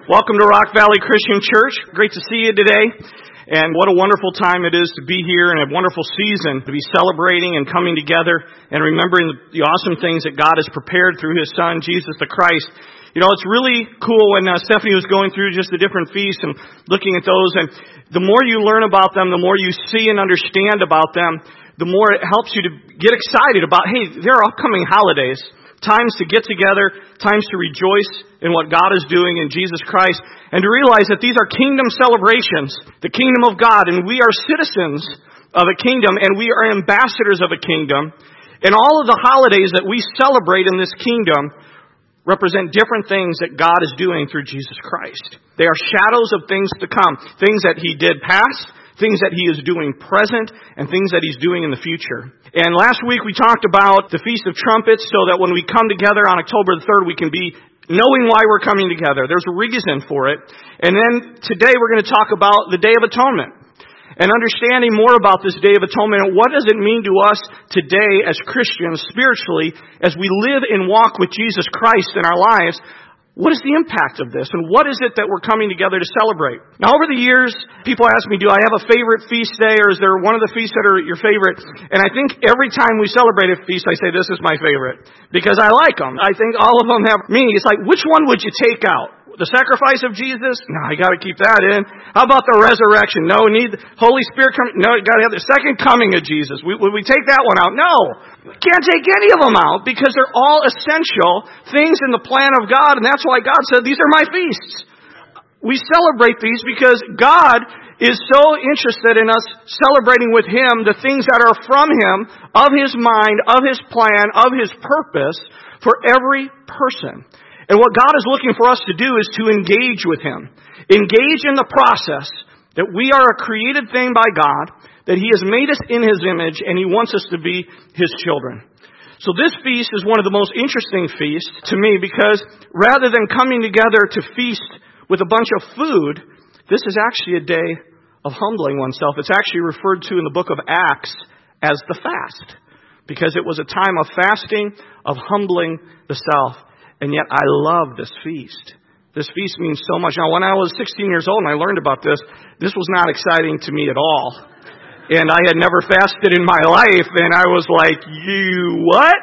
Welcome to Rock Valley Christian Church. Great to see you today. And what a wonderful time it is to be here and a wonderful season to be celebrating and coming together and remembering the awesome things that God has prepared through His Son, Jesus the Christ. You know, it's really cool when Stephanie was going through just the different feasts and looking at those. And the more you learn about them, the more you see and understand about them, the more it helps you to get excited about, hey, there are upcoming holidays. Times to get together, times to rejoice in what God is doing in Jesus Christ, and to realize that these are kingdom celebrations, the kingdom of God, and we are citizens of a kingdom, and we are ambassadors of a kingdom. And all of the holidays that we celebrate in this kingdom represent different things that God is doing through Jesus Christ. They are shadows of things to come, things that He did past, things that He is doing present, and things that He's doing in the future. And last week we talked about the Feast of Trumpets so that when we come together on October the 3rd, we can be knowing why we're coming together. There's a reason for it. And then today we're going to talk about the Day of Atonement and understanding more about this Day of Atonement and what does it mean to us today as Christians spiritually as we live and walk with Jesus Christ in our lives. What is the impact of this? And what is it that we're coming together to celebrate? Now, over the years, people ask me, do I have a favorite feast day, or is there one of the feasts that are your favorite? And I think every time we celebrate a feast, I say, this is my favorite. Because I like them. I think all of them have meaning. It's like, which one would you take out? The sacrifice of Jesus? No, you gotta keep that in. How about the resurrection? No, we need the Holy Spirit coming. No, you gotta have the second coming of Jesus. Would we take that one out? No. We can't take any of them out because they're all essential things in the plan of God, and that's why God said, these are my feasts. We celebrate these because God is so interested in us celebrating with Him the things that are from Him, of His mind, of His plan, of His purpose for every person. And what God is looking for us to do is to engage with Him. Engage in the process that we are a created thing by God, that He has made us in His image, and He wants us to be His children. So this feast is one of the most interesting feasts to me because rather than coming together to feast with a bunch of food, this is actually a day of humbling oneself. It's actually referred to in the book of Acts as the fast because it was a time of fasting, of humbling the self. And yet I love this feast. This feast means so much. Now, when I was 16 years old and I learned about this was not exciting to me at all. And I had never fasted in my life, and I was like, you what?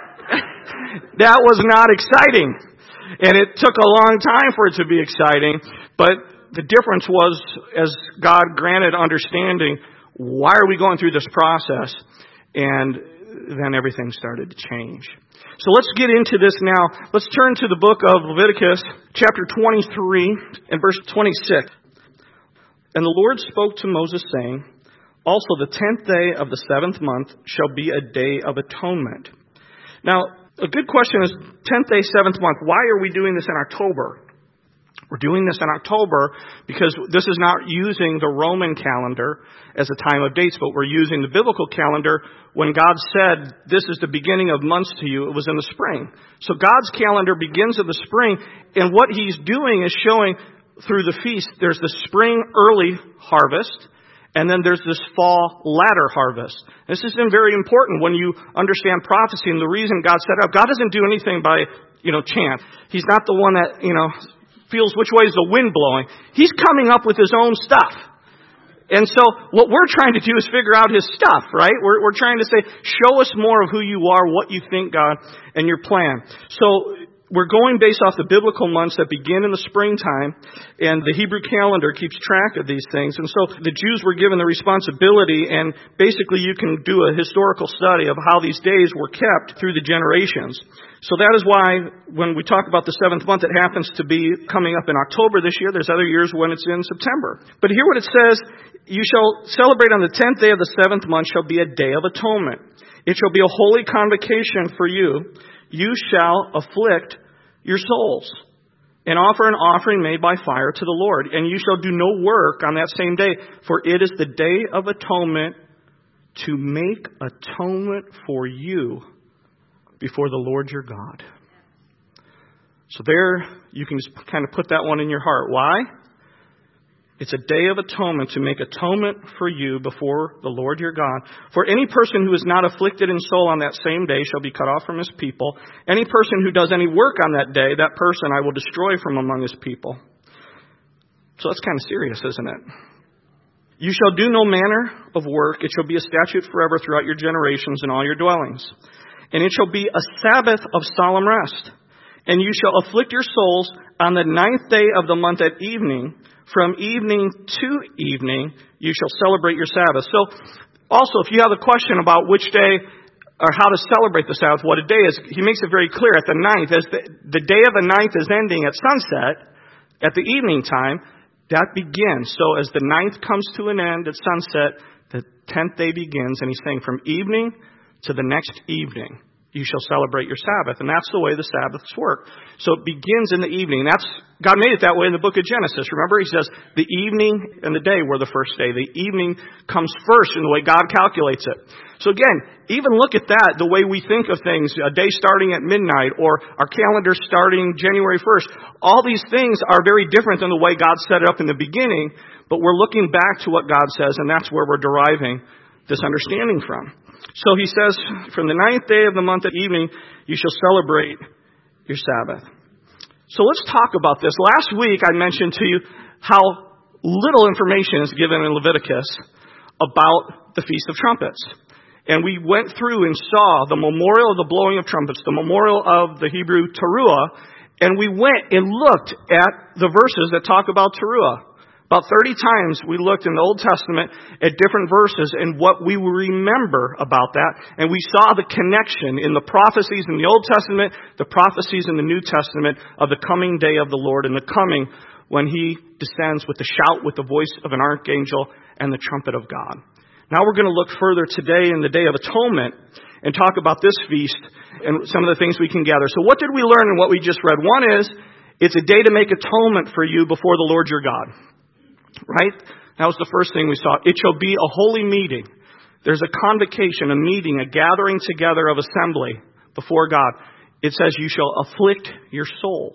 That was not exciting. And it took a long time for it to be exciting. But the difference was, as God granted understanding, why are we going through this process? And then everything started to change. So let's get into this now. Let's turn to the book of Leviticus, chapter 23 and verse 26. And the Lord spoke to Moses, saying, also the 10th day of the 7th month shall be a day of atonement. Now, a good question is, 10th day, 7th month, why are we doing this in October? We're doing this in October because this is not using the Roman calendar as a time of dates, but we're using the biblical calendar. When God said, this is the beginning of months to you, it was in the spring. So God's calendar begins in the spring, and what He's doing is showing through the feast, there's the spring early harvest, and then there's this fall latter harvest. This is very important when you understand prophecy, and the reason God set up, God doesn't do anything by, chance. He's not the one that, feels which way is the wind blowing. He's coming up with His own stuff. And so what we're trying to do is figure out His stuff, right? We're trying to say, show us more of who you are, what you think, God, and your plan. So we're going based off the biblical months that begin in the springtime, and the Hebrew calendar keeps track of these things. And so the Jews were given the responsibility, and basically you can do a historical study of how these days were kept through the generations. So that is why when we talk about the 7th month, it happens to be coming up in October this year. There's other years when it's in September. But hear what it says, you shall celebrate on the 10th day of the 7th month shall be a day of atonement. It shall be a holy convocation for you. You shall afflict your souls and offer an offering made by fire to the Lord. And you shall do no work on that same day, for it is the day of atonement to make atonement for you before the Lord your God. So there, you can just kind of put that one in your heart. Why? It's a day of atonement to make atonement for you before the Lord your God. For any person who is not afflicted in soul on that same day shall be cut off from his people. Any person who does any work on that day, that person I will destroy from among his people. So that's kind of serious, isn't it? You shall do no manner of work. It shall be a statute forever throughout your generations in all your dwellings. And it shall be a Sabbath of solemn rest. And you shall afflict your souls on the 9th day of the month at evening. From evening to evening, you shall celebrate your Sabbath. So, also, if you have a question about which day or how to celebrate the Sabbath, what a day is, he makes it very clear at the 9th. As the day of the 9th is ending at sunset, at the evening time, that begins. So as the 9th comes to an end at sunset, the 10th day begins, and he's saying from evening to the next evening, you shall celebrate your Sabbath. And that's the way the Sabbaths work. So it begins in the evening. God made it that way in the book of Genesis. Remember, he says the evening and the day were the first day. The evening comes first in the way God calculates it. So again, even look at that, the way we think of things, a day starting at midnight or our calendar starting January 1st. All these things are very different than the way God set it up in the beginning, but we're looking back to what God says, and that's where we're deriving this understanding from. So he says, from the 9th day of the month at evening, you shall celebrate your Sabbath. So let's talk about this. Last week I mentioned to you how little information is given in Leviticus about the Feast of Trumpets. And we went through and saw the memorial of the blowing of trumpets, the memorial of the Hebrew teruah, and we went and looked at the verses that talk about teruah. About 30 times we looked in the Old Testament at different verses and what we remember about that. And we saw the connection in the prophecies in the Old Testament, the prophecies in the New Testament of the coming day of the Lord and the coming when he descends with the shout, with the voice of an archangel and the trumpet of God. Now we're going to look further today in the Day of Atonement and talk about this feast and some of the things we can gather. So what did we learn in what we just read? One is, it's a day to make atonement for you before the Lord your God. Right? That was the first thing we saw. It shall be a holy meeting. There's a convocation, a meeting, a gathering together of assembly before God. It says you shall afflict your souls.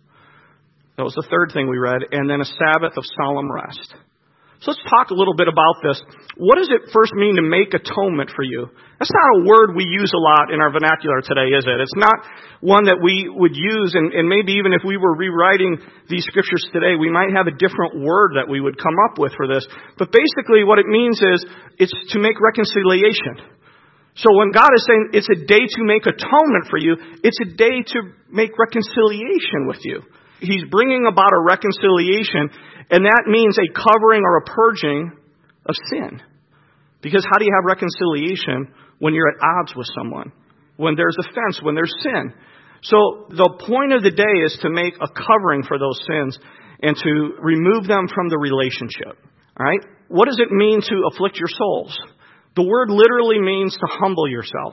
That was the third thing we read. And then a Sabbath of solemn rest. So let's talk a little bit about this. What does it first mean to make atonement for you? That's not a word we use a lot in our vernacular today, is it? It's not one that we would use, and maybe even if we were rewriting these scriptures today, we might have a different word that we would come up with for this. But basically what it means is it's to make reconciliation. So when God is saying it's a day to make atonement for you, it's a day to make reconciliation with you. He's bringing about a reconciliation, and that means a covering or a purging of sin. Because how do you have reconciliation when you're at odds with someone? When there's offense, when there's sin. So the point of the day is to make a covering for those sins and to remove them from the relationship. All right? What does it mean to afflict your souls? The word literally means to humble yourself.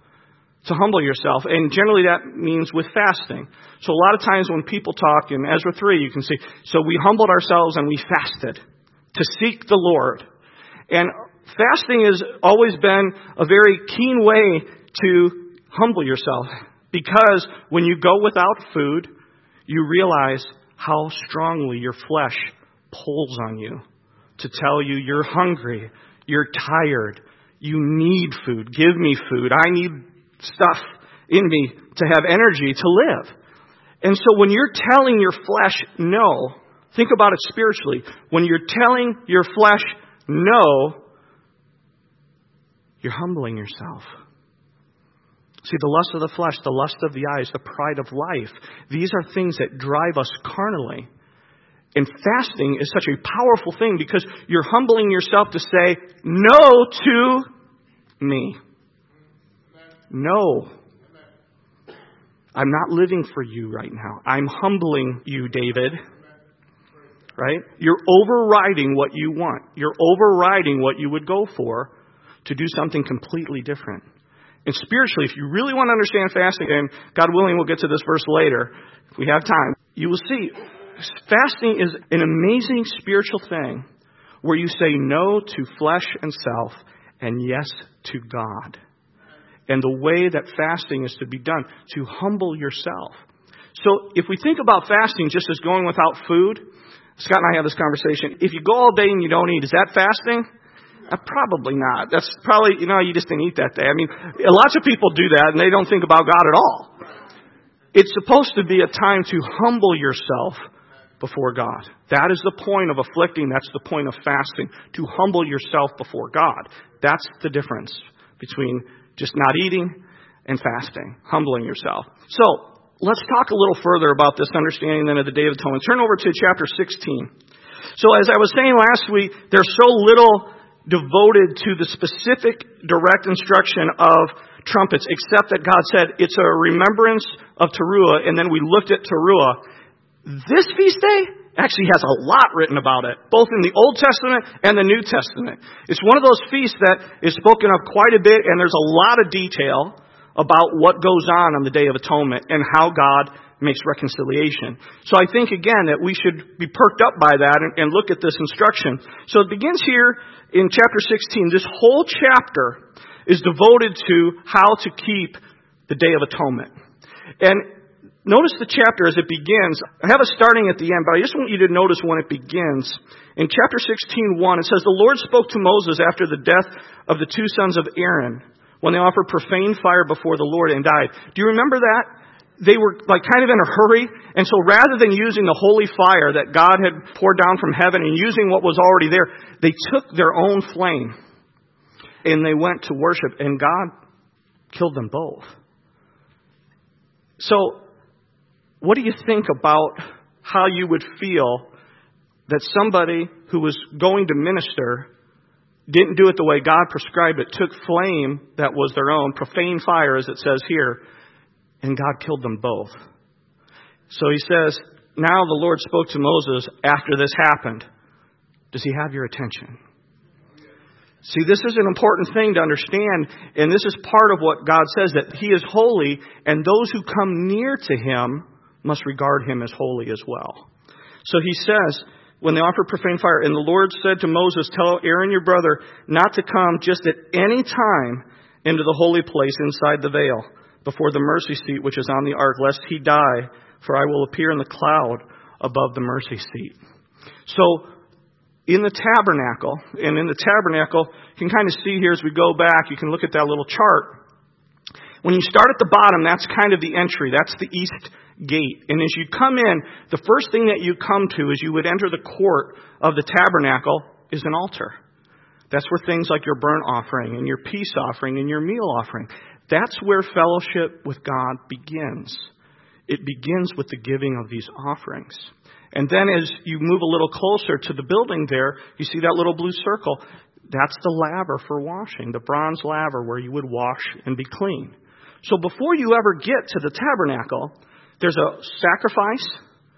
To humble yourself. And generally that means with fasting. So a lot of times when people talk in Ezra 3, you can see, so we humbled ourselves and we fasted to seek the Lord. And fasting has always been a very keen way to humble yourself. Because when you go without food, you realize how strongly your flesh pulls on you to tell you you're hungry, you're tired, you need food, give me food, I need stuff in me to have energy to live. And so when you're telling your flesh no, think about it spiritually. When you're telling your flesh no, you're humbling yourself. See, the lust of the flesh, the lust of the eyes, the pride of life, these are things that drive us carnally. And fasting is such a powerful thing because you're humbling yourself to say no to me. No. I'm not living for you right now. I'm humbling you, David. Right? You're overriding what you want. You're overriding what you would go for to do something completely different. And spiritually, if you really want to understand fasting, and God willing, we'll get to this verse later, if we have time, you will see fasting is an amazing spiritual thing where you say no to flesh and self and yes to God. And the way that fasting is to be done, to humble yourself. So if we think about fasting just as going without food, Scott and I have this conversation. If you go all day and you don't eat, is that fasting? Probably not. That's probably, you just didn't eat that day. I mean, lots of people do that and they don't think about God at all. It's supposed to be a time to humble yourself before God. That is the point of afflicting. That's the point of fasting, to humble yourself before God. That's the difference between just not eating and fasting, humbling yourself. So, let's talk a little further about this understanding then of the Day of Atonement. Turn over to chapter 16. So as I was saying last week, there's so little devoted to the specific direct instruction of trumpets, except that God said it's a remembrance of Teruah, and then we looked at Teruah. This feast day actually has a lot written about it, both in the Old Testament and the New Testament. It's one of those feasts that is spoken of quite a bit, and there's a lot of detail about what goes on the Day of Atonement and how God makes reconciliation. So I think, again, that we should be perked up by that and look at this instruction. So it begins here in chapter 16. This whole chapter is devoted to how to keep the Day of Atonement. And notice the chapter as it begins. I have it starting at the end, but I just want you to notice when it begins. In chapter 16:1, it says, "The Lord spoke to Moses after the death of the two sons of Aaron, when they offered profane fire before the Lord and died." Do you remember that? They were like kind of in a hurry, and so rather than using the holy fire that God had poured down from heaven and using what was already there, they took their own flame and they went to worship, and God killed them both. So, what do you think about how you would feel that somebody who was going to minister didn't do it the way God prescribed it, took flame that was their own, profane fire as it says here, and God killed them both? So he says, now the Lord spoke to Moses after this happened. Does he have your attention? See, this is an important thing to understand, and this is part of what God says, that he is holy, and those who come near to him must regard him as holy as well. So he says, when they offered profane fire, and the Lord said to Moses, "Tell Aaron your brother not to come just at any time into the holy place inside the veil, before the mercy seat which is on the ark, lest he die, for I will appear in the cloud above the mercy seat." So, in the tabernacle, and in the tabernacle, you can kind of see here as we go back, you can look at that little chart. When you start at the bottom, that's kind of the entry. That's the east gate. And as you come in, the first thing that you come to as you would enter the court of the tabernacle is an altar. That's where things like your burnt offering and your peace offering and your meal offering, that's where fellowship with God begins. It begins with the giving of these offerings. And then as you move a little closer to the building there, you see that little blue circle. That's the laver for washing, the bronze laver where you would wash and be clean. So before you ever get to the tabernacle, there's a sacrifice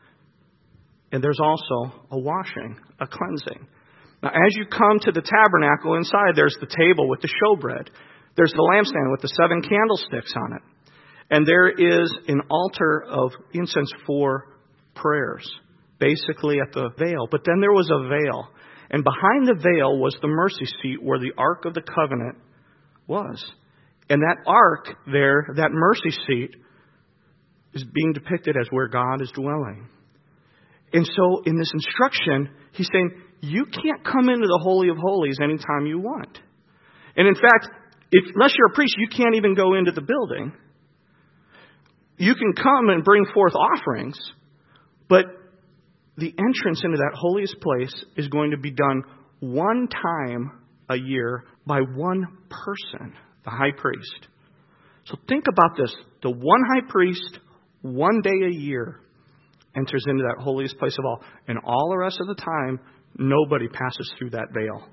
and there's also a washing, a cleansing. Now as you come to the tabernacle inside, there's the table with the showbread. There's the lampstand with the 7 candlesticks on it. And there is an altar of incense for prayers, basically at the veil. But then there was a veil. And behind the veil was the mercy seat where the Ark of the Covenant was. And that ark there, that mercy seat, is being depicted as where God is dwelling. And so in this instruction, he's saying, you can't come into the Holy of Holies anytime you want. And in fact, unless you're a priest, you can't even go into the building. You can come and bring forth offerings, but the entrance into that holiest place is going to be done one time a year by one person, the high priest. So think about this. The one high priest, one day a year, enters into that holiest place of all. And all the rest of the time, nobody passes through that veil.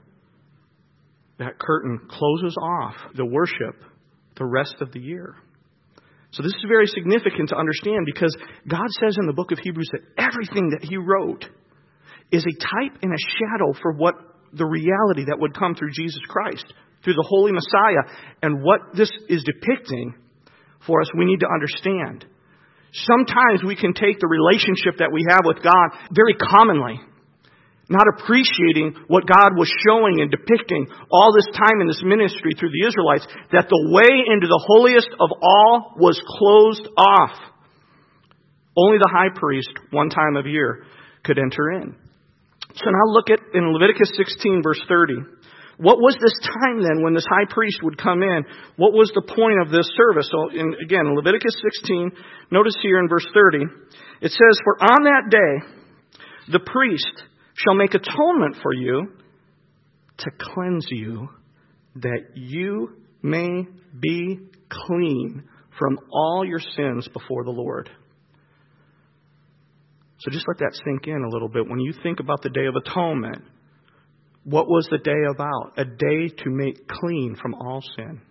That curtain closes off the worship the rest of the year. So this is very significant to understand, because God says in the book of Hebrews that everything that he wrote is a type and a shadow for what the reality that would come through Jesus Christ, through the Holy Messiah. And what this is depicting for us, we need to understand. Sometimes we can take the relationship that we have with God very commonly, not appreciating what God was showing and depicting all this time in this ministry through the Israelites, that the way into the holiest of all was closed off. Only the high priest, one time of year, could enter in. So now look at in Leviticus 16, verse 30. What was this time then when this high priest would come in? What was the point of this service? So again, in Leviticus 16, notice here in verse 30, it says, "For on that day the priest shall make atonement for you to cleanse you, that you may be clean from all your sins before the Lord. So just let that sink in a little bit. When you think about the Day of Atonement, what was the day about? A day to make clean from all sin.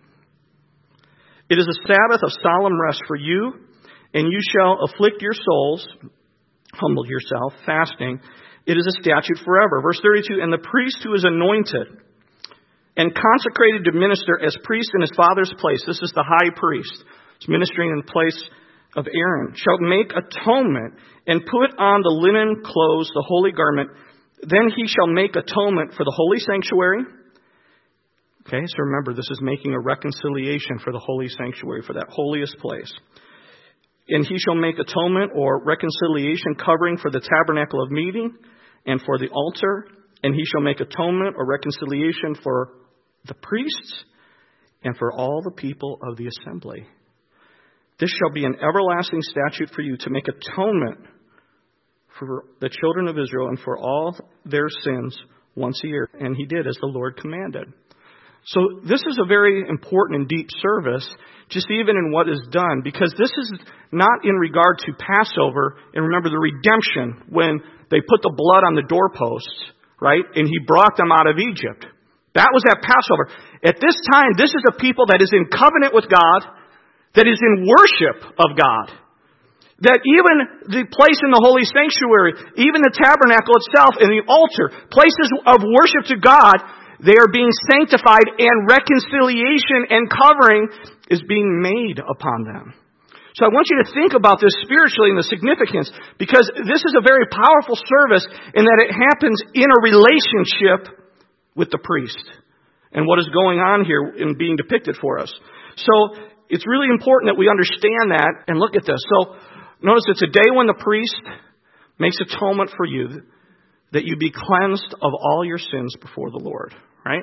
It is a Sabbath of solemn rest for you, and you shall afflict your souls, humble yourself, fasting. It is a statute forever. Verse 32, and the priest who is anointed and consecrated to minister as priest in his father's place, this is the high priest, he's ministering in place of Aaron, shall make atonement and put on the linen clothes, the holy garment. Then he shall make atonement for the holy sanctuary. Okay, so remember, this is making a reconciliation for the holy sanctuary, for that holiest place. And he shall make atonement or reconciliation covering for the tabernacle of meeting and for the altar. And he shall make atonement or reconciliation for the priests and for all the people of the assembly. This shall be an everlasting statute for you to make atonement for the children of Israel and for all their sins once a year. And he did as the Lord commanded. So this is a very important and deep service, just even in what is done, because this is not in regard to Passover. And remember the redemption when they put the blood on the doorposts, right? And he brought them out of Egypt. That was at Passover. At this time, this is a people that is in covenant with God, that is in worship of God. That even the place in the holy sanctuary, even the tabernacle itself and the altar, places of worship to God, they are being sanctified and reconciliation and covering is being made upon them. So I want you to think about this spiritually and the significance, because this is a very powerful service in that it happens in a relationship with the priest and what is going on here in being depicted for us. So it's really important that we understand that and look at this. So notice it's a day when the priest makes atonement for you, that you be cleansed of all your sins before the Lord, right?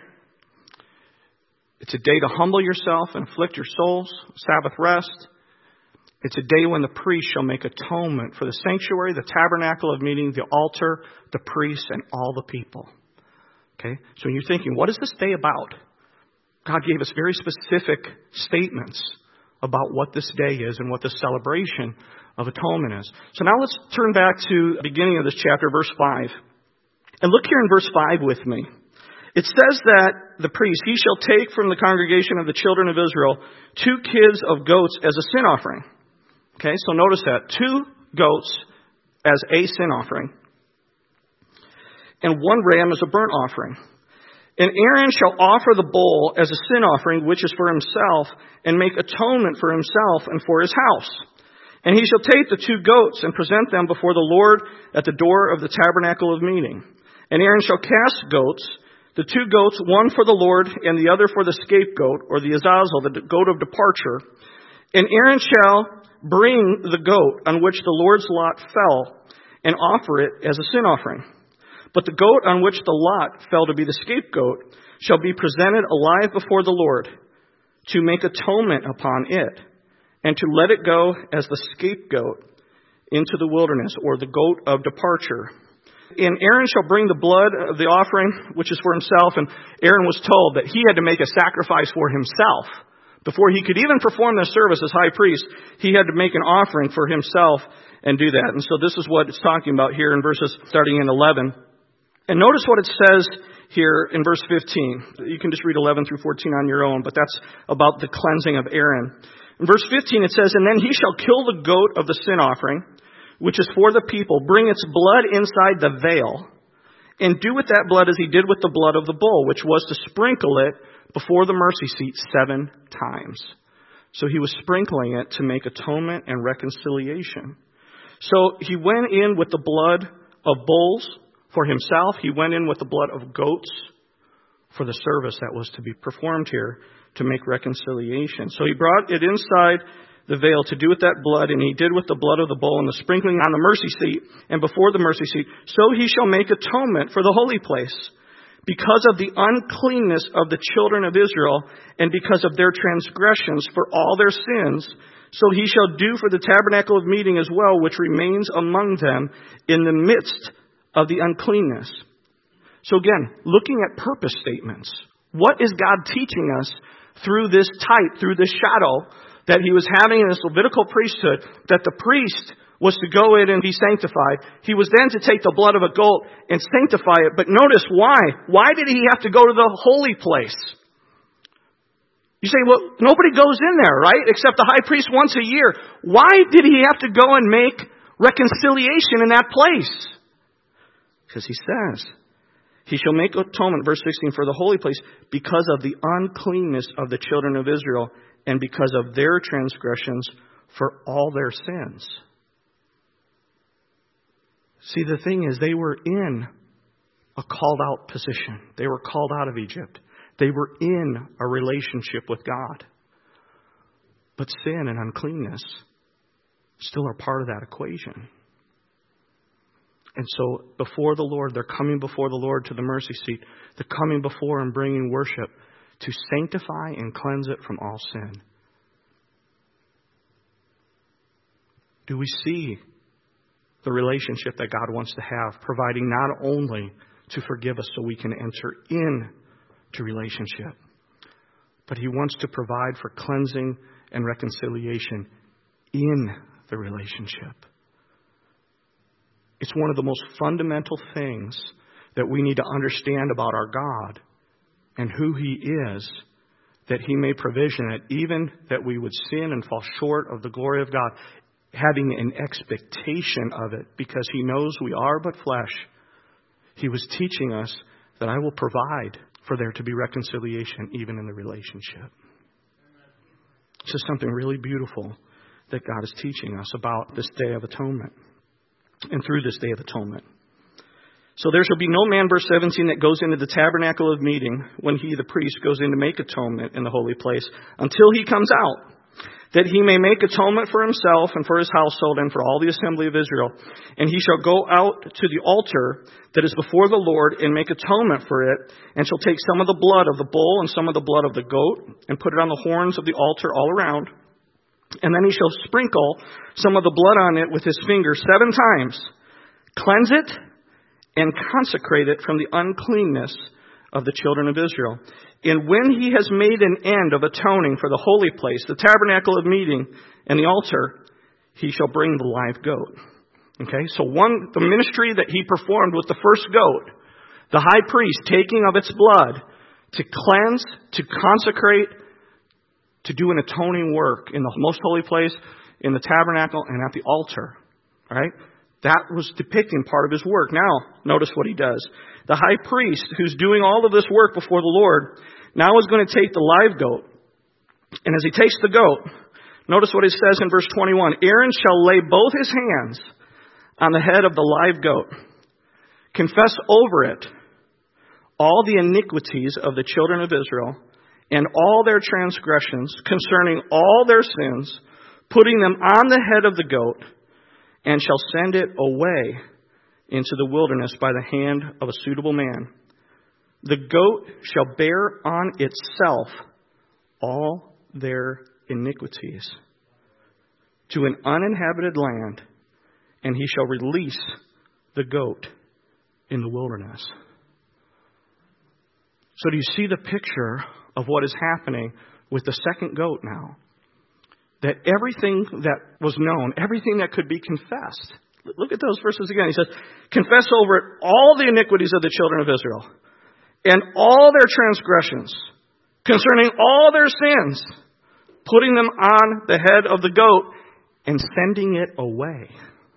It's a day to humble yourself and afflict your souls, Sabbath rest. It's a day when the priest shall make atonement for the sanctuary, the tabernacle of meeting, the altar, the priests, and all the people. Okay? So when you're thinking, what is this day about? God gave us very specific statements about what this day is and what the celebration of atonement is. So now let's turn back to the beginning of this chapter, verse 5. And look here in verse 5 with me. It says that the priest, he shall take from the congregation of the children of Israel 2 kids of goats as a sin offering. Okay, so notice that. 2 goats as a sin offering. And 1 ram as a burnt offering. And Aaron shall offer the bull as a sin offering, which is for himself, and make atonement for himself and for his house. And he shall take the 2 goats and present them before the Lord at the door of the tabernacle of meeting. And Aaron shall cast goats, the 2 goats, one for the Lord and the other for the scapegoat, or the azazel, the goat of departure. And Aaron shall bring the goat on which the Lord's lot fell and offer it as a sin offering. But the goat on which the lot fell to be the scapegoat shall be presented alive before the Lord to make atonement upon it and to let it go as the scapegoat into the wilderness, or the goat of departure. And Aaron shall bring the blood of the offering, which is for himself. And Aaron was told that he had to make a sacrifice for himself. Before he could even perform this service as high priest, he had to make an offering for himself and do that. And so this is what it's talking about here in verses starting in 11. And notice what it says here in verse 15. You can just read 11 through 14 on your own, but that's about the cleansing of Aaron. In verse 15 it says, and then he shall kill the goat of the sin offering, which is for the people, bring its blood inside the veil, and do with that blood as he did with the blood of the bull, which was to sprinkle it before the mercy seat 7 times. So he was sprinkling it to make atonement and reconciliation. So he went in with the blood of bulls for himself. He went in with the blood of goats for the service that was to be performed here to make reconciliation. So he brought it inside the veil to do with that blood, and he did with the blood of the bull and the sprinkling on the mercy seat and before the mercy seat. So he shall make atonement for the holy place because of the uncleanness of the children of Israel and because of their transgressions for all their sins. So he shall do for the tabernacle of meeting as well, which remains among them in the midst of the uncleanness. So again, looking at purpose statements. What is God teaching us through this type, through this shadow that he was having in this Levitical priesthood, that the priest was to go in and be sanctified. He was then to take the blood of a goat and sanctify it. But notice why. Why did he have to go to the holy place? You say, well, nobody goes in there, right? Except the high priest once a year. Why did he have to go and make reconciliation in that place? Because he says, he shall make atonement, verse 16, for the holy place because of the uncleanness of the children of Israel and because of their transgressions for all their sins. See, the thing is, they were in a called out position. They were called out of Egypt. They were in a relationship with God. But sin and uncleanness still are part of that equation. And so before the Lord, they're coming before the Lord to the mercy seat. They're coming before and bringing worship to sanctify and cleanse it from all sin. Do we see the relationship that God wants to have, providing not only to forgive us so we can enter into relationship, but he wants to provide for cleansing and reconciliation in the relationship. It's one of the most fundamental things that we need to understand about our God and who he is, that he made provision that even that we would sin and fall short of the glory of God, having an expectation of it because he knows we are but flesh. He was teaching us that I will provide for there to be reconciliation even in the relationship. This is something really beautiful that God is teaching us about this Day of Atonement and through this Day of Atonement. So there shall be no man, verse 17, that goes into the tabernacle of meeting when he, the priest, goes in to make atonement in the holy place until he comes out, that he may make atonement for himself and for his household and for all the assembly of Israel. And he shall go out to the altar that is before the Lord and make atonement for it, and shall take some of the blood of the bull and some of the blood of the goat and put it on the horns of the altar all around. And then he shall sprinkle some of the blood on it with his finger 7 times, cleanse it, and consecrate it from the uncleanness of the children of Israel. And when he has made an end of atoning for the holy place, the tabernacle of meeting, and the altar, he shall bring the live goat. Okay, so the ministry that he performed was the first goat, the high priest taking of its blood to cleanse, to consecrate, to do an atoning work in the most holy place, in the tabernacle, and at the altar. All right? That was depicting part of his work. Now, notice what he does. The high priest, who's doing all of this work before the Lord, now is going to take the live goat. And as he takes the goat, notice what it says in verse 21. Aaron shall lay both his hands on the head of the live goat, confess over it all the iniquities of the children of Israel and all their transgressions concerning all their sins, putting them on the head of the goat, and shall send it away into the wilderness by the hand of a suitable man. The goat shall bear on itself all their iniquities to an uninhabited land, and he shall release the goat in the wilderness. So do you see the picture of what is happening with the second goat now? That everything that was known, everything that could be confessed. Look at those verses again. He says, confess over it all the iniquities of the children of Israel and all their transgressions concerning all their sins, putting them on the head of the goat and sending it away.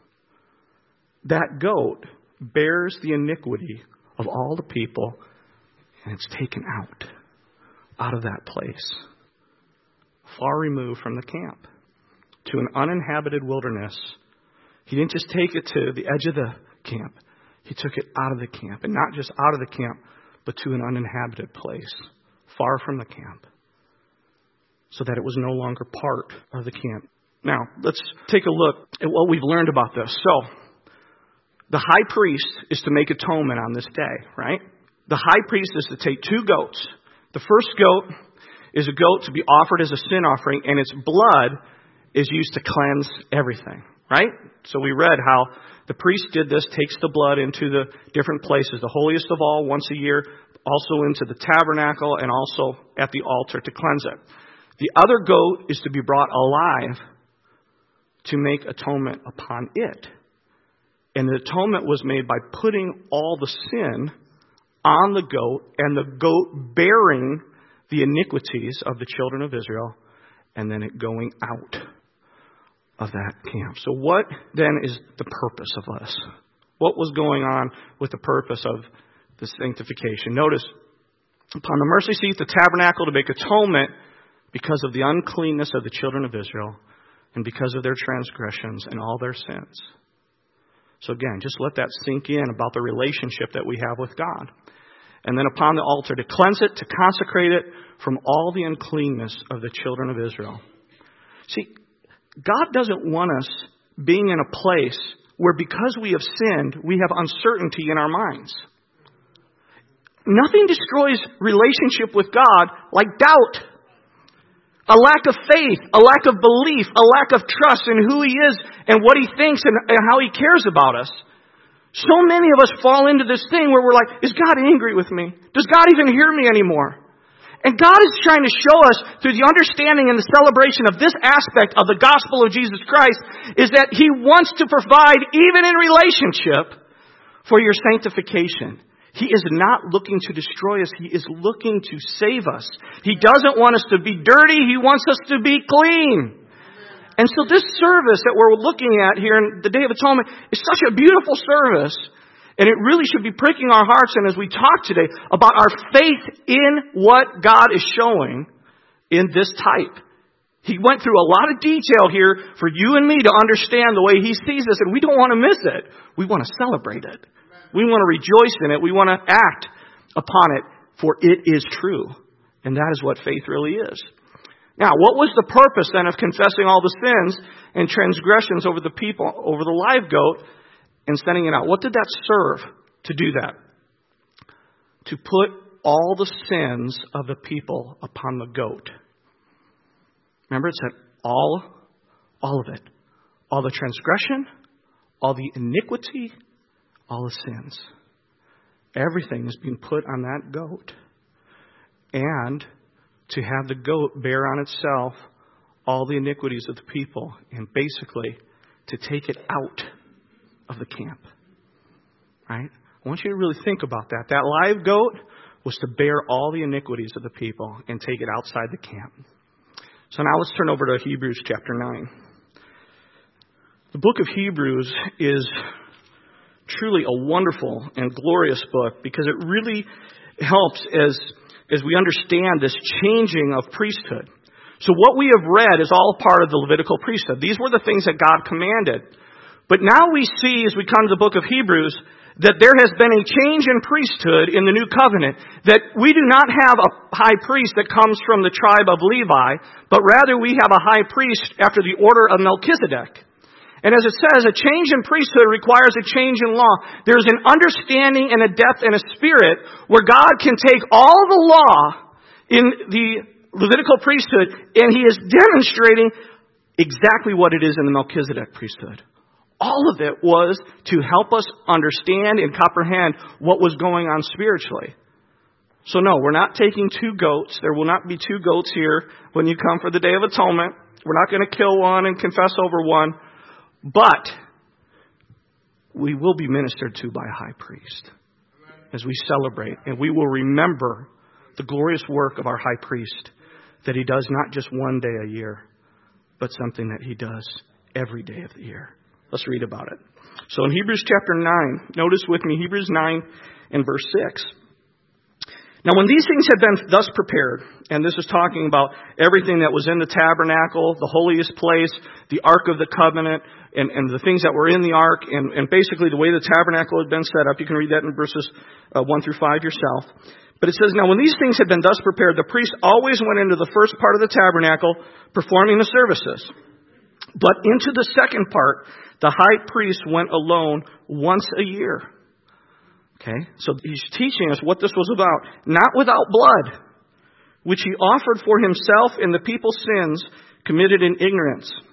That goat bears the iniquity of all the people, and it's taken out of that place, far removed from the camp, to an uninhabited wilderness. He didn't just take it to the edge of the camp. He took it out of the camp, and not just out of the camp, but to an uninhabited place, far from the camp, so that it was no longer part of the camp. Now, let's take a look at what we've learned about this. So, the high priest is to make atonement on this day, right? The high priest is to take 2 goats. The first goat is a goat to be offered as a sin offering, and its blood is used to cleanse everything. right? So we read how the priest did this, takes the blood into the different places, the holiest of all once a year, also into the tabernacle, and also at the altar to cleanse it. The other goat is to be brought alive to make atonement upon it. And the atonement was made by putting all the sin on the goat, and the goat bearing the iniquities of the children of Israel, and then it going out of that camp. So what then is the purpose of this? What was going on with the purpose of the sanctification? Notice, upon the mercy seat, the tabernacle, to make atonement because of the uncleanness of the children of Israel and because of their transgressions and all their sins. So again, just let that sink in about the relationship that we have with God. And then upon the altar, to cleanse it, to consecrate it from all the uncleanness of the children of Israel. See, God doesn't want us being in a place where because we have sinned, we have uncertainty in our minds. Nothing destroys relationship with God like doubt. A lack of faith, a lack of belief, a lack of trust in who He is and what He thinks and how He cares about us. So many of us fall into this thing where we're like, is God angry with me? Does God even hear me anymore? And God is trying to show us through the understanding and the celebration of this aspect of the gospel of Jesus Christ is that He wants to provide, even in relationship, for your sanctification. He is not looking to destroy us. He is looking to save us. He doesn't want us to be dirty. He wants us to be clean. And so this service that we're looking at here in the Day of Atonement is such a beautiful service. And it really should be pricking our hearts. And as we talk today about our faith in what God is showing in this type. He went through a lot of detail here for you and me to understand the way He sees us. And we don't want to miss it. We want to celebrate it. We want to rejoice in it. We want to act upon it, for it is true. And that is what faith really is. Now, what was the purpose then of confessing all the sins and transgressions over the people, over the live goat, and sending it out? What did that serve to do that? To put all the sins of the people upon the goat. Remember, it said all of it. All the transgression, all the iniquity, all the sins. Everything is being put on that goat. And to have the goat bear on itself all the iniquities of the people. And basically, to take it out of the camp. Right? I want you to really think about that. That live goat was to bear all the iniquities of the people and take it outside the camp. So now let's turn over to Hebrews chapter 9. The book of Hebrews is truly a wonderful and glorious book because it really helps as we understand this changing of priesthood. So what we have read is all part of the Levitical priesthood. These were the things that God commanded. But now we see, as we come to the book of Hebrews, that there has been a change in priesthood in the new covenant. That we do not have a high priest that comes from the tribe of Levi, but rather we have a high priest after the order of Melchizedek. And as it says, a change in priesthood requires a change in law. There's an understanding and a depth and a spirit where God can take all the law in the Levitical priesthood and He is demonstrating exactly what it is in the Melchizedek priesthood. All of it was to help us understand and comprehend what was going on spiritually. So no, we're not taking two goats. There will not be two goats here when you come for the Day of Atonement. We're not going to kill one and confess over one. But we will be ministered to by a high priest as we celebrate. And we will remember the glorious work of our high priest, that He does not just one day a year, but something that He does every day of the year. Let's read about it. So in Hebrews chapter 9, notice with me Hebrews 9 and verse 6. Now when these things had been thus prepared, and this is talking about everything that was in the tabernacle, the holiest place, the Ark of the Covenant, and the things that were in the Ark, and basically the way the tabernacle had been set up. You can read that in verses 1 through 5 yourself. But it says, now when these things had been thus prepared, the priest always went into the first part of the tabernacle, performing the services. But into the second part, the high priest went alone once a year. Okay, so he's teaching us what this was about. Not without blood, which He offered for Himself and the people's sins committed in ignorance.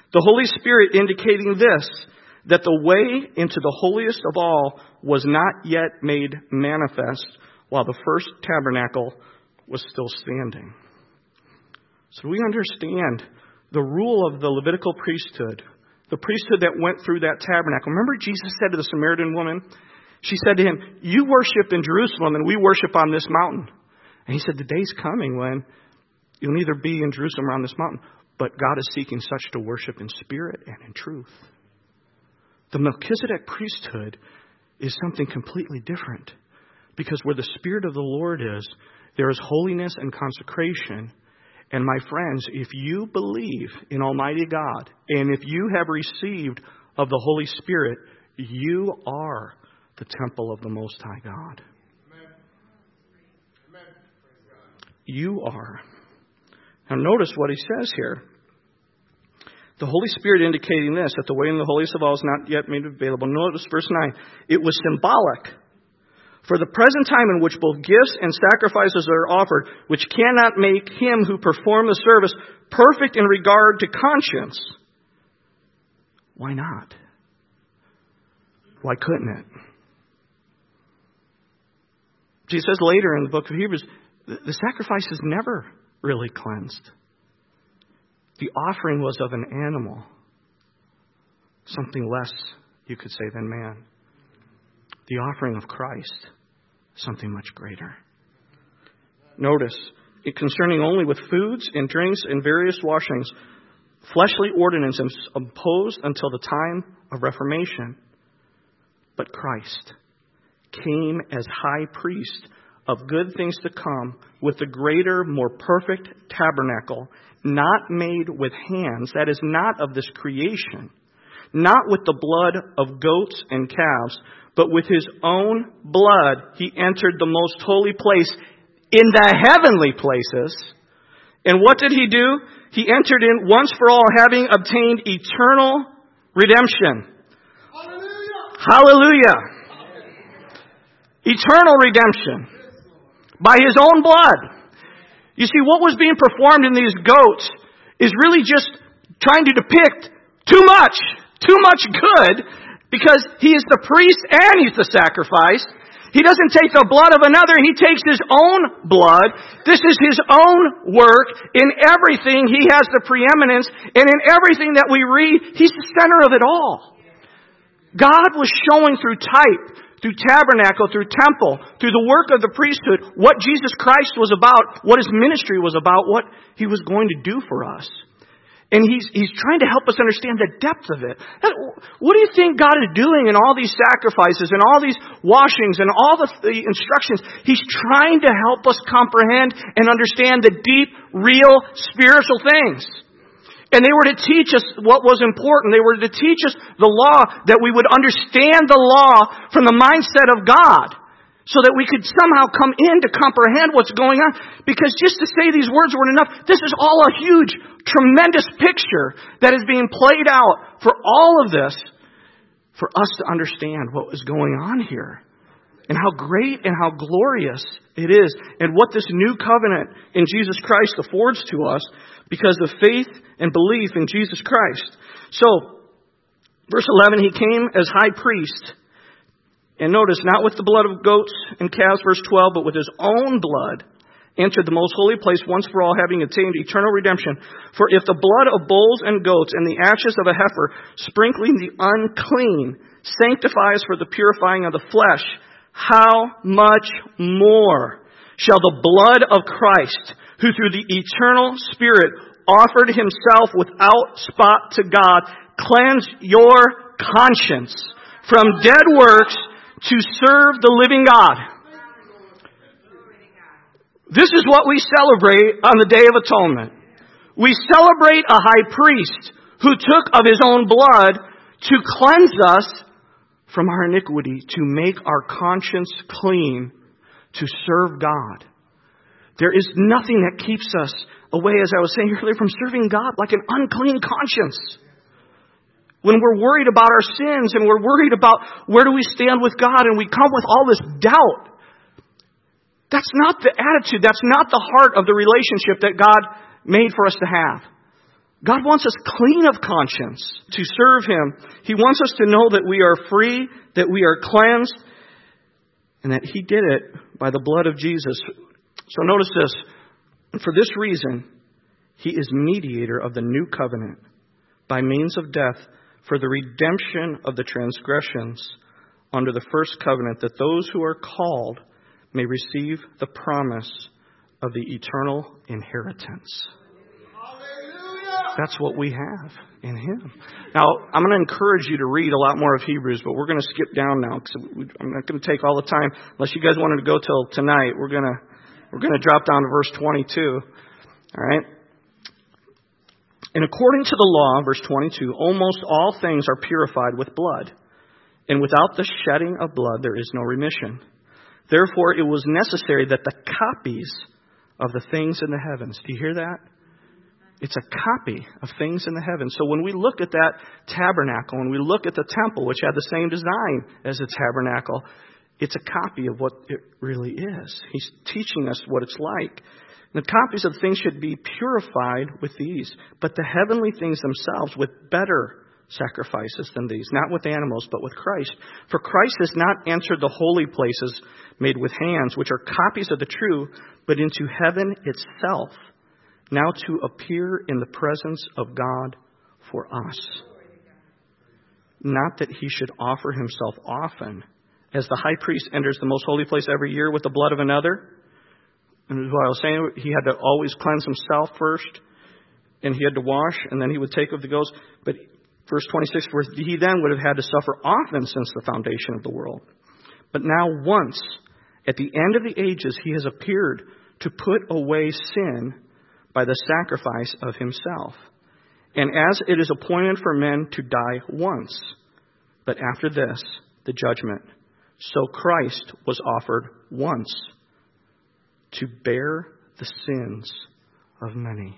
The Holy Spirit indicating this, that the way into the holiest of all was not yet made manifest while the first tabernacle was still standing. So we understand the rule of the Levitical priesthood, the priesthood that went through that tabernacle. Remember Jesus said to the Samaritan woman, she said to him, you worship in Jerusalem and we worship on this mountain. And he said, the day's coming when you'll neither be in Jerusalem or on this mountain, but God is seeking such to worship in spirit and in truth. The Melchizedek priesthood is something completely different, because where the Spirit of the Lord is, there is holiness and consecration. And my friends, if you believe in Almighty God, and if you have received of the Holy Spirit, you are the temple of the Most High God. Amen. Amen. You are. Now notice what he says here. The Holy Spirit indicating this, that the way in the holiest of all is not yet made available. Notice verse 9. It was symbolic for the present time in which both gifts and sacrifices are offered, which cannot make him who performed the service perfect in regard to conscience. Why not? Why couldn't it? Jesus says later in the book of Hebrews, the sacrifice is never really cleansed. The offering was of an animal, something less, you could say, than man. The offering of Christ, something much greater. Notice, concerning only with foods and drinks and various washings, fleshly ordinances imposed until the time of Reformation. But Christ came as high priest of good things to come with the greater, more perfect tabernacle, not made with hands, that is not of this creation, not with the blood of goats and calves, but with his own blood he entered the most holy place in the heavenly places. And what did he do? He entered in once for all, having obtained eternal redemption. Hallelujah! Hallelujah! Eternal redemption. By his own blood. You see, what was being performed in these goats is really just trying to depict too much good, because he is the priest and he's the sacrifice. He doesn't take the blood of another, he takes his own blood. This is his own work. In everything, he has the preeminence, and in everything that we read, he's the center of it all. God was showing through type, through tabernacle, through temple, through the work of the priesthood, what Jesus Christ was about, what his ministry was about, what he was going to do for us. And he's trying to help us understand the depth of it. What do you think God is doing in all these sacrifices and all these washings and all the instructions? He's trying to help us comprehend and understand the deep, real, spiritual things. And they were to teach us what was important. They were to teach us the law, that we would understand the law from the mindset of God, so that we could somehow come in to comprehend what's going on. Because just to say these words weren't enough. This is all a huge, tremendous picture that is being played out for all of this, for us to understand what was going on here, and how great and how glorious it is, and what this new covenant in Jesus Christ affords to us because of faith and belief in Jesus Christ. So, verse 11, he came as high priest. And notice, not with the blood of goats and calves, verse 12, but with his own blood, entered the most holy place once for all, having attained eternal redemption. For if the blood of bulls and goats and the ashes of a heifer, sprinkling the unclean, sanctifies for the purifying of the flesh, how much more shall the blood of Christ, who through the eternal Spirit offered himself without spot to God, cleanse your conscience from dead works to serve the living God. This is what we celebrate on the Day of Atonement. We celebrate a high priest who took of his own blood to cleanse us from our iniquity, to make our conscience clean, to serve God. There is nothing that keeps us away, as I was saying earlier, from serving God, like an unclean conscience. When we're worried about our sins and we're worried about where do we stand with God, and we come with all this doubt, that's not the attitude, that's not the heart of the relationship that God made for us to have. God wants us clean of conscience to serve Him. He wants us to know that we are free, that we are cleansed, and that He did it by the blood of Jesus. So notice this. For this reason, He is mediator of the new covenant by means of death for the redemption of the transgressions under the first covenant, that those who are called may receive the promise of the eternal inheritance. That's what we have in Him. Now, I'm going to encourage you to read a lot more of Hebrews, but we're going to skip down now because I'm not going to take all the time. Unless you guys wanted to go till tonight, we're going to drop down to verse 22. All right? And according to the law, verse 22, almost all things are purified with blood, and without the shedding of blood there is no remission. Therefore, it was necessary that the copies of the things in the heavens. Do you hear that? It's a copy of things in the heavens. So when we look at that tabernacle, and we look at the temple, which had the same design as the tabernacle, it's a copy of what it really is. He's teaching us what it's like. The copies of things should be purified with these, but the heavenly things themselves with better sacrifices than these, not with animals, but with Christ. For Christ has not entered the holy places made with hands, which are copies of the true, but into heaven itself, now to appear in the presence of God for us. Not that He should offer Himself often, as the high priest enters the most holy place every year with the blood of another. And what I was saying, He had to always cleanse Himself first, and He had to wash, and then He would take of the goats. But verse 26, for He then would have had to suffer often since the foundation of the world. But now once, at the end of the ages, He has appeared to put away sin by the sacrifice of Himself. And as it is appointed for men to die once, but after this, the judgment, so Christ was offered once to bear the sins of many.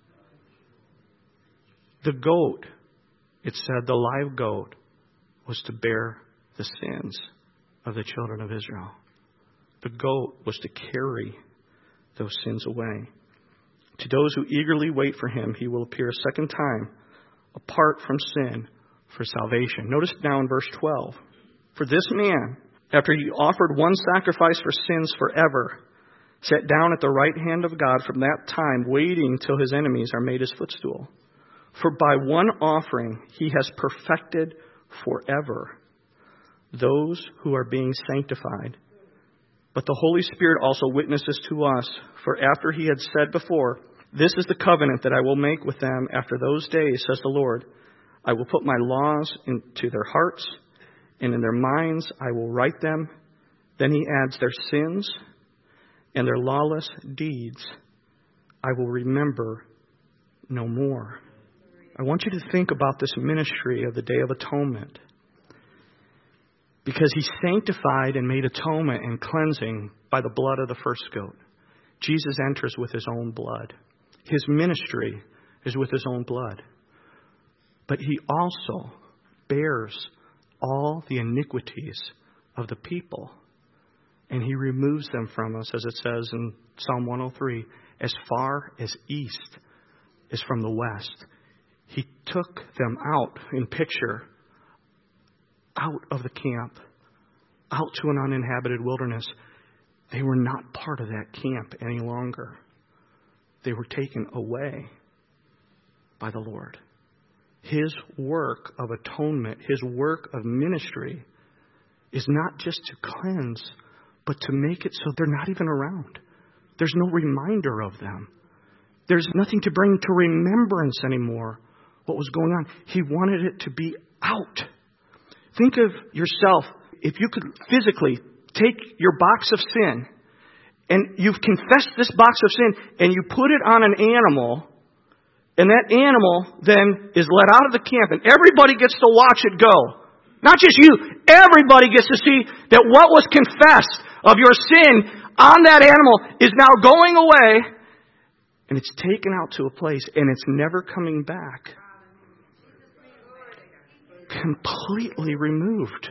The goat, it said, the live goat, was to bear the sins of the children of Israel. The goat was to carry those sins away. To those who eagerly wait for Him, He will appear a second time, apart from sin, for salvation. Notice now in verse 12. For this man, after He offered one sacrifice for sins forever, sat down at the right hand of God from that time, waiting till His enemies are made His footstool. For by one offering He has perfected forever those who are being sanctified. But the Holy Spirit also witnesses to us, for after He had said before, this is the covenant that I will make with them after those days, says the Lord. I will put my laws into their hearts, and in their minds I will write them. Then He adds their sins and their lawless deeds I will remember no more. I want you to think about this ministry of the Day of Atonement. Because He sanctified and made atonement and cleansing by the blood of the first goat. Jesus enters with His own blood. His ministry is with His own blood. But He also bears all the iniquities of the people. And He removes them from us, as it says in Psalm 103, as far as east is from the west. He took them out, in picture, out of the camp, out to an uninhabited wilderness. They were not part of that camp any longer. They were taken away by the Lord. His work of atonement, His work of ministry is not just to cleanse, but to make it so they're not even around. There's no reminder of them. There's nothing to bring to remembrance anymore what was going on. He wanted it to be out. Think of yourself, if you could physically take your box of sin, and you've confessed this box of sin, and you put it on an animal, and that animal then is let out of the camp, and everybody gets to watch it go. Not just you, everybody gets to see that what was confessed of your sin on that animal is now going away, and it's taken out to a place, and it's never coming back. Completely removed.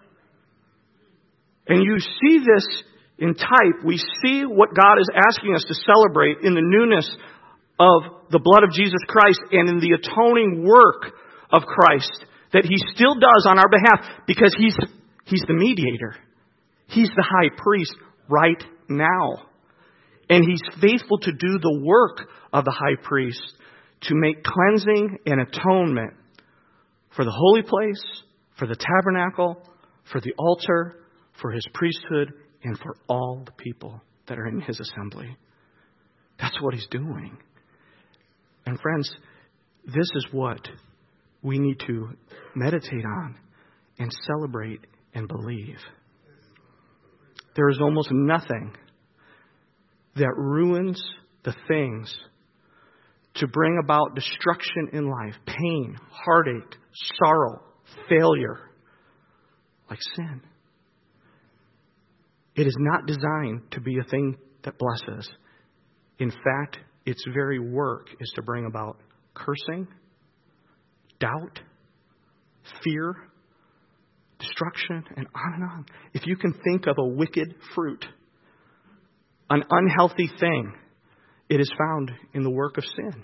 And you see this in type. We see what God is asking us to celebrate in the newness of the blood of Jesus Christ and in the atoning work of Christ that He still does on our behalf, because He's the mediator. He's the high priest right now. And He's faithful to do the work of the high priest to make cleansing and atonement for the holy place, for the tabernacle, for the altar, for His priesthood, and for all the people that are in His assembly. That's what He's doing. And friends, this is what we need to meditate on and celebrate and believe. There is almost nothing that ruins the things to bring about destruction in life, pain, heartache, sorrow, failure, like sin. It is not designed to be a thing that blesses. In fact, its very work is to bring about cursing, doubt, fear, destruction, and on and on. If you can think of a wicked fruit, an unhealthy thing, it is found in the work of sin.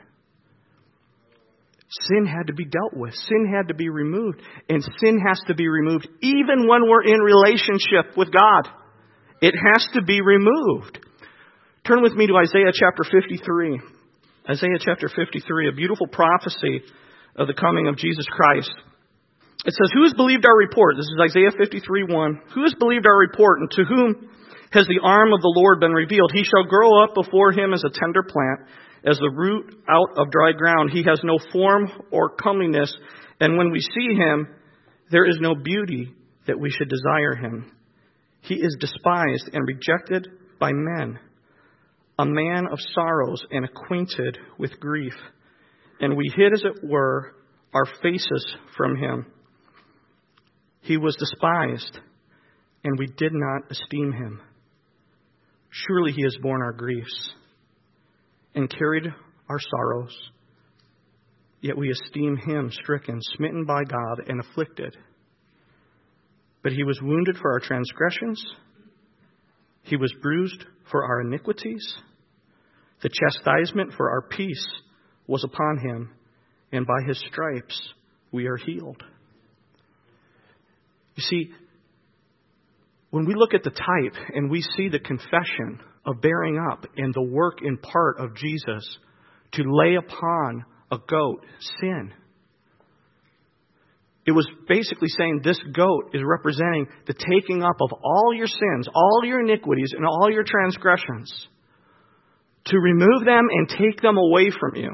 Sin had to be dealt with. Sin had to be removed. And sin has to be removed even when we're in relationship with God. It has to be removed. Turn with me to Isaiah chapter 53. Isaiah chapter 53, a beautiful prophecy of the coming of Jesus Christ. It says, "Who has believed our report?" This is Isaiah 53:1. "Who has believed our report, and to whom has the arm of the Lord been revealed? He shall grow up before Him as a tender plant, as the root out of dry ground. He has no form or comeliness, and when we see Him, there is no beauty that we should desire Him. He is despised and rejected by men, a man of sorrows and acquainted with grief. And we hid, as it were, our faces from Him. He was despised, and we did not esteem Him. Surely He has borne our griefs and carried our sorrows. Yet we esteem Him stricken, smitten by God, and afflicted. But He was wounded for our transgressions. He was bruised for our iniquities. The chastisement for our peace was upon Him, and by His stripes we are healed." You see, when we look at the type and we see the confession of bearing up and the work in part of Jesus to lay upon a goat sin, it was basically saying this goat is representing the taking up of all your sins, all your iniquities, and all your transgressions, to remove them and take them away from you,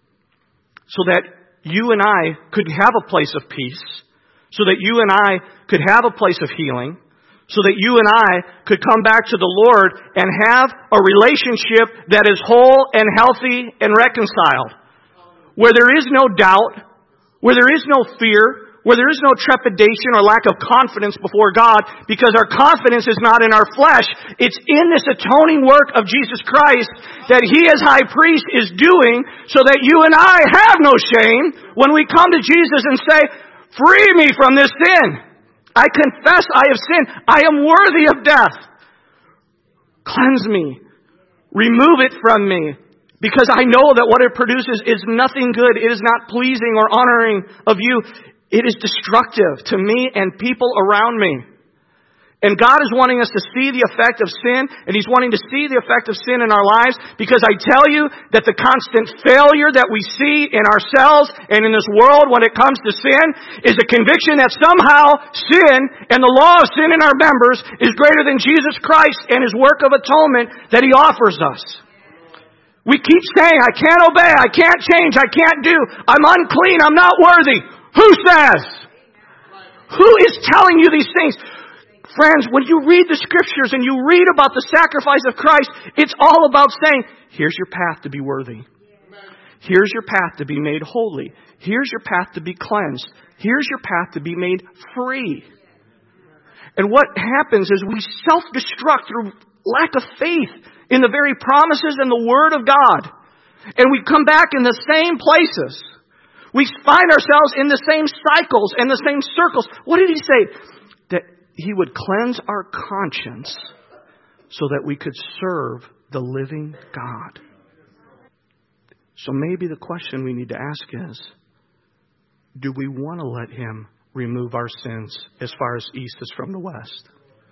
so that you and I could have a place of peace, so that you and I could have a place of healing, so that you and I could come back to the Lord and have a relationship that is whole and healthy and reconciled, where there is no doubt, where there is no fear, where there is no trepidation or lack of confidence before God, because our confidence is not in our flesh. It's in this atoning work of Jesus Christ that He as high priest is doing, so that you and I have no shame when we come to Jesus and say, "Free me from this sin. I confess I have sinned. I am worthy of death. Cleanse me. Remove it from me. Because I know that what it produces is nothing good. It is not pleasing or honoring of you. It is destructive to me and people around me." And God is wanting us to see the effect of sin, and He's wanting to see the effect of sin in our lives, because I tell you that the constant failure that we see in ourselves and in this world when it comes to sin is a conviction that somehow sin and the law of sin in our members is greater than Jesus Christ and His work of atonement that He offers us. We keep saying, "I can't obey, I can't change, I can't do, I'm unclean, I'm not worthy." Who says? Who is telling you these things? Friends, when you read the Scriptures and you read about the sacrifice of Christ, it's all about saying, here's your path to be worthy. Here's your path to be made holy. Here's your path to be cleansed. Here's your path to be made free. And what happens is we self-destruct through lack of faith in the very promises and the Word of God. And we come back in the same places. We find ourselves in the same cycles and the same circles. What did He say? That He would cleanse our conscience so that we could serve the living God. So maybe the question we need to ask is, do we want to let Him remove our sins as far as east is from the west?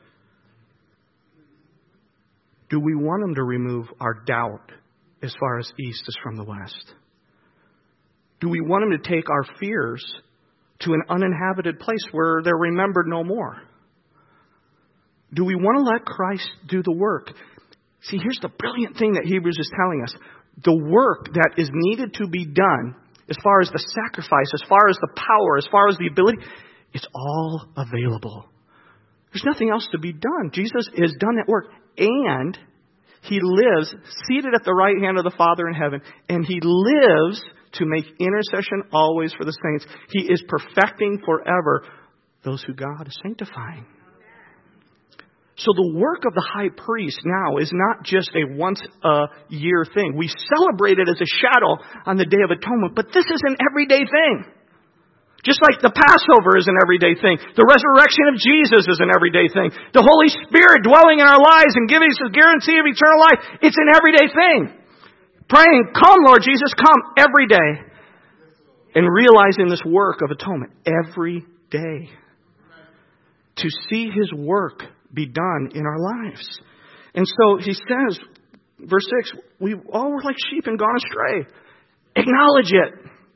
Do we want Him to remove our doubt as far as east is from the west? Do we want Him to take our fears to an uninhabited place where they're remembered no more? Do we want to let Christ do the work? See, here's the brilliant thing that Hebrews is telling us. The work that is needed to be done, as far as the sacrifice, as far as the power, as far as the ability, it's all available. There's nothing else to be done. Jesus has done that work. And He lives seated at the right hand of the Father in heaven. And He lives to make intercession always for the saints. He is perfecting forever those who God is sanctifying. So the work of the high priest now is not just a once-a-year thing. We celebrate it as a shadow on the Day of Atonement, but this is an everyday thing. Just like the Passover is an everyday thing. The resurrection of Jesus is an everyday thing. The Holy Spirit dwelling in our lives and giving us the guarantee of eternal life, it's an everyday thing. Praying, come Lord Jesus, come every day. And realizing this work of atonement every day. To see His work be done in our lives. And so He says, verse 6, we all were like sheep and gone astray. Acknowledge it.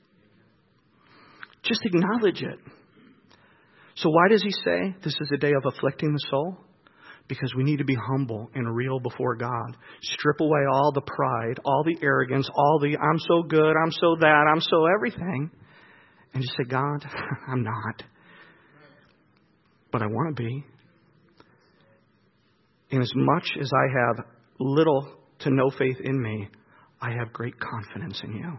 Just acknowledge it. So why does He say this is a day of afflicting the soul? Because we need to be humble and real before God. Strip away all the pride, all the arrogance, all the I'm so good, I'm so that, I'm so everything. And just say, God, I'm not. But I want to be. And as much as I have little to no faith in me, I have great confidence in You.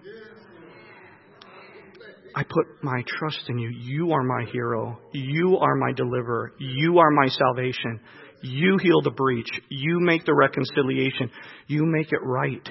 I put my trust in You. You are my hero. You are my deliverer. You are my salvation. You heal the breach. You make the reconciliation. You make it right.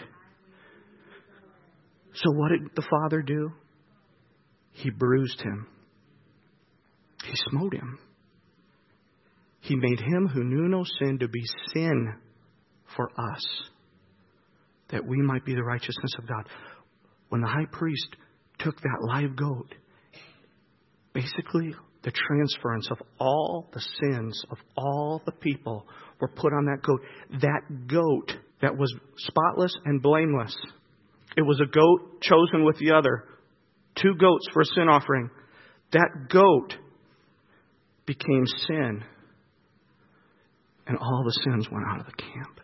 So what did the Father do? He bruised Him. He smote Him. He made Him who knew no sin to be sin for us, that we might be the righteousness of God. When the high priest took that live goat, basically the transference of all the sins of all the people were put on that goat. That goat that was spotless and blameless. It was a goat chosen with the other. 2 goats for a sin offering. That goat became sin. And all the sins went out of the camp.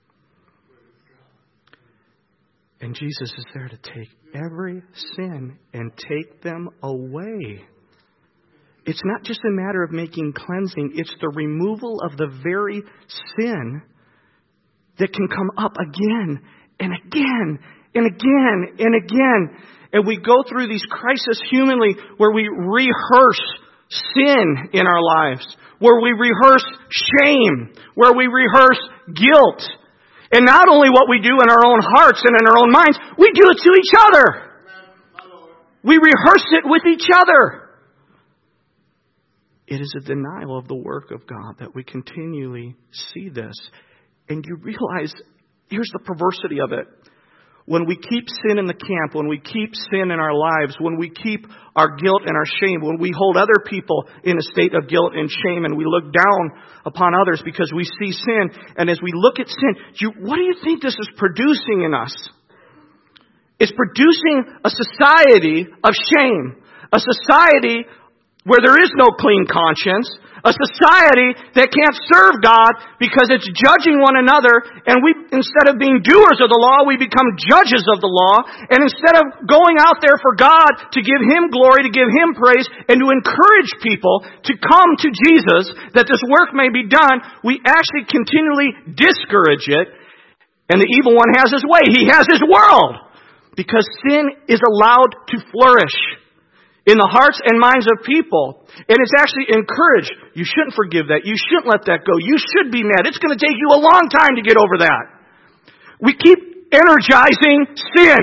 And Jesus is there to take every sin and take them away. It's not just a matter of making cleansing. It's the removal of the very sin that can come up again and again and again and again. And we go through these crises humanly where we rehearse sin in our lives, where we rehearse shame, where we rehearse guilt. And not only what we do in our own hearts and in our own minds, we do it to each other. We rehearse it with each other. It is a denial of the work of God that we continually see this. And you realize, here's the perversity of it. When we keep sin in the camp, when we keep sin in our lives, when we keep our guilt and our shame, when we hold other people in a state of guilt and shame and we look down upon others because we see sin, and as we look at sin, what do you think this is producing in us? It's producing a society of shame, a society where there is no clean conscience, a society that can't serve God because it's judging one another, and we, instead of being doers of the law, we become judges of the law, and instead of going out there for God to give Him glory, to give Him praise, and to encourage people to come to Jesus, that this work may be done, we actually continually discourage it, and the evil one has his way. He has his world, because sin is allowed to flourish in the hearts and minds of people. And it's actually encouraged. You shouldn't forgive that. You shouldn't let that go. You should be mad. It's going to take you a long time to get over that. We keep energizing sin.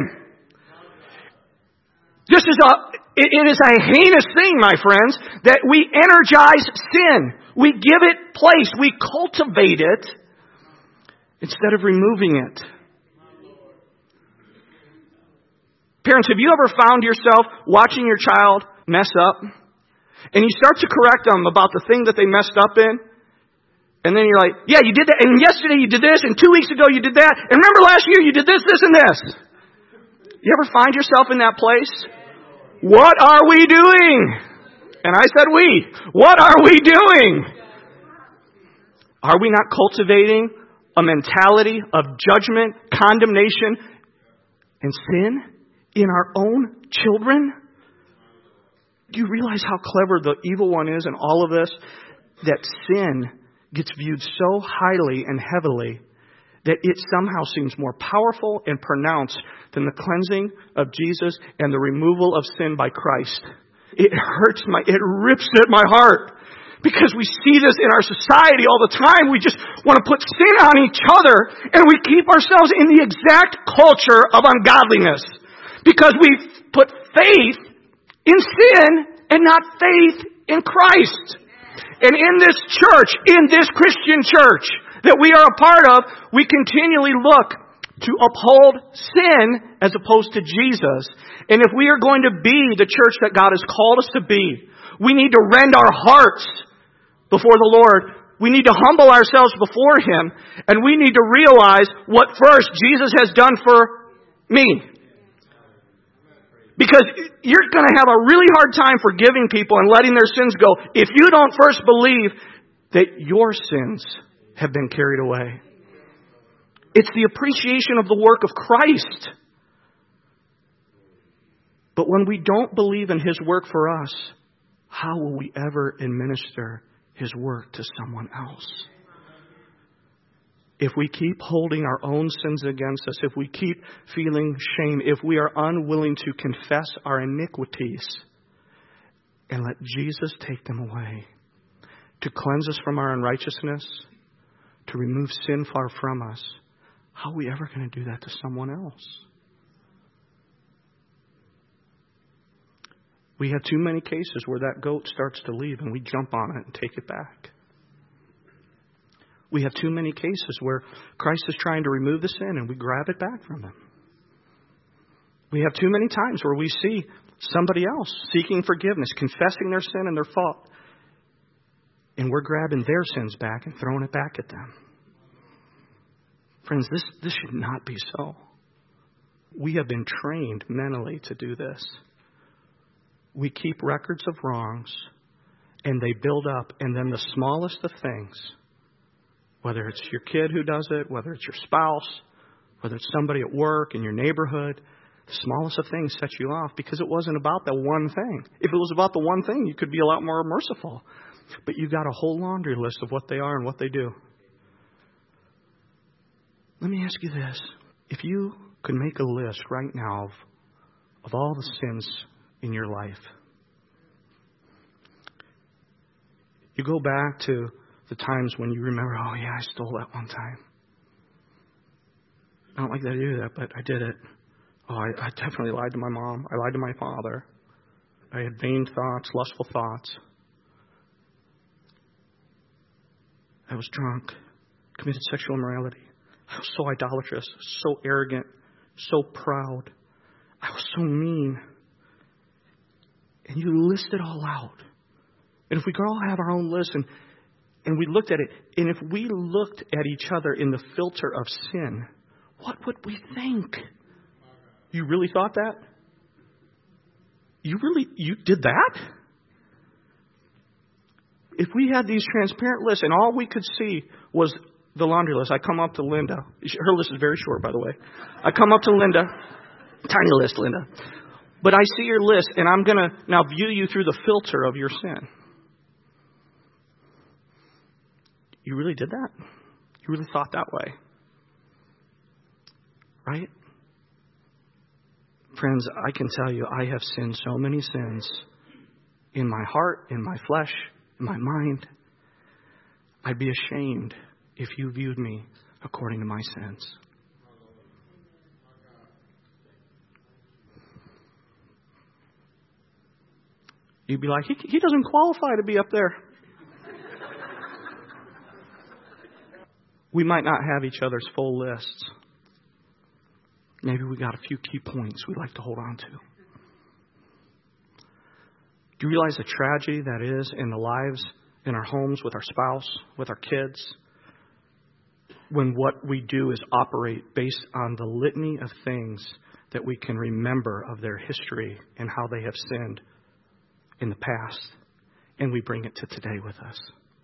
It is a heinous thing, my friends, that we energize sin. We give it place. We cultivate it instead of removing it. Parents, have you ever found yourself watching your child mess up? And you start to correct them about the thing that they messed up in? And then you're like, yeah, you did that. And yesterday you did this. And 2 weeks ago you did that. And remember last year you did this, this, and this. You ever find yourself in that place? What are we doing? And I said we. What are we doing? Are we not cultivating a mentality of judgment, condemnation, and sin in our own children? Do you realize how clever the evil one is in all of this? That sin gets viewed so highly and heavily that it somehow seems more powerful and pronounced than the cleansing of Jesus and the removal of sin by Christ. It rips at my heart. Because we see this in our society all the time. We just want to put sin on each other, and we keep ourselves in the exact culture of ungodliness. Because we put faith in sin and not faith in Christ. And in this church, in this Christian church that we are a part of, we continually look to uphold sin as opposed to Jesus. And if we are going to be the church that God has called us to be, we need to rend our hearts before the Lord. We need to humble ourselves before Him, and we need to realize what first Jesus has done for me. Because you're going to have a really hard time forgiving people and letting their sins go if you don't first believe that your sins have been carried away. It's the appreciation of the work of Christ. But when we don't believe in His work for us, how will we ever administer His work to someone else? If we keep holding our own sins against us, if we keep feeling shame, if we are unwilling to confess our iniquities and let Jesus take them away, to cleanse us from our unrighteousness, to remove sin far from us, how are we ever going to do that to someone else? We have too many cases where that goat starts to leave and we jump on it and take it back. We have too many cases where Christ is trying to remove the sin and we grab it back from Him. We have too many times where we see somebody else seeking forgiveness, confessing their sin and their fault, and we're grabbing their sins back and throwing it back at them. Friends, this should not be so. We have been trained mentally to do this. We keep records of wrongs, and they build up, and then the smallest of things, whether it's your kid who does it, whether it's your spouse, whether it's somebody at work, in your neighborhood, the smallest of things set you off because it wasn't about the one thing. If it was about the one thing, you could be a lot more merciful. But you've got a whole laundry list of what they are and what they do. Let me ask you this. If you could make a list right now of all the sins in your life, you go back to the times when you remember, oh yeah, I stole that one time. I don't like that I do that, but I did it. Oh, I definitely lied to my mom. I lied to my father. I had vain thoughts, lustful thoughts. I was drunk, committed sexual immorality. I was so idolatrous, so arrogant, so proud. I was so mean. And you list it all out. And if we could all have our own list and we looked at it, and if we looked at each other in the filter of sin, what would we think? You really thought that? You did that? If we had these transparent lists and all we could see was the laundry list, I come up to Linda. Her list is very short, by the way. I come up to Linda. Tiny list, Linda. But I see your list, and I'm going to now view you through the filter of your sin. You really did that? You really thought that way? Right? Friends, I can tell you, I have sinned so many sins in my heart, in my flesh, in my mind. I'd be ashamed if you viewed me according to my sins. You'd be like, he doesn't qualify to be up there. We might not have each other's full lists. maybe we got a few key points we'd like to hold on to. Do you realize the tragedy that is in the lives, in our homes, with our spouse, with our kids, when what we do is operate based on the litany of things that we can remember of their history and how they have sinned in the past, and we bring it to today with us?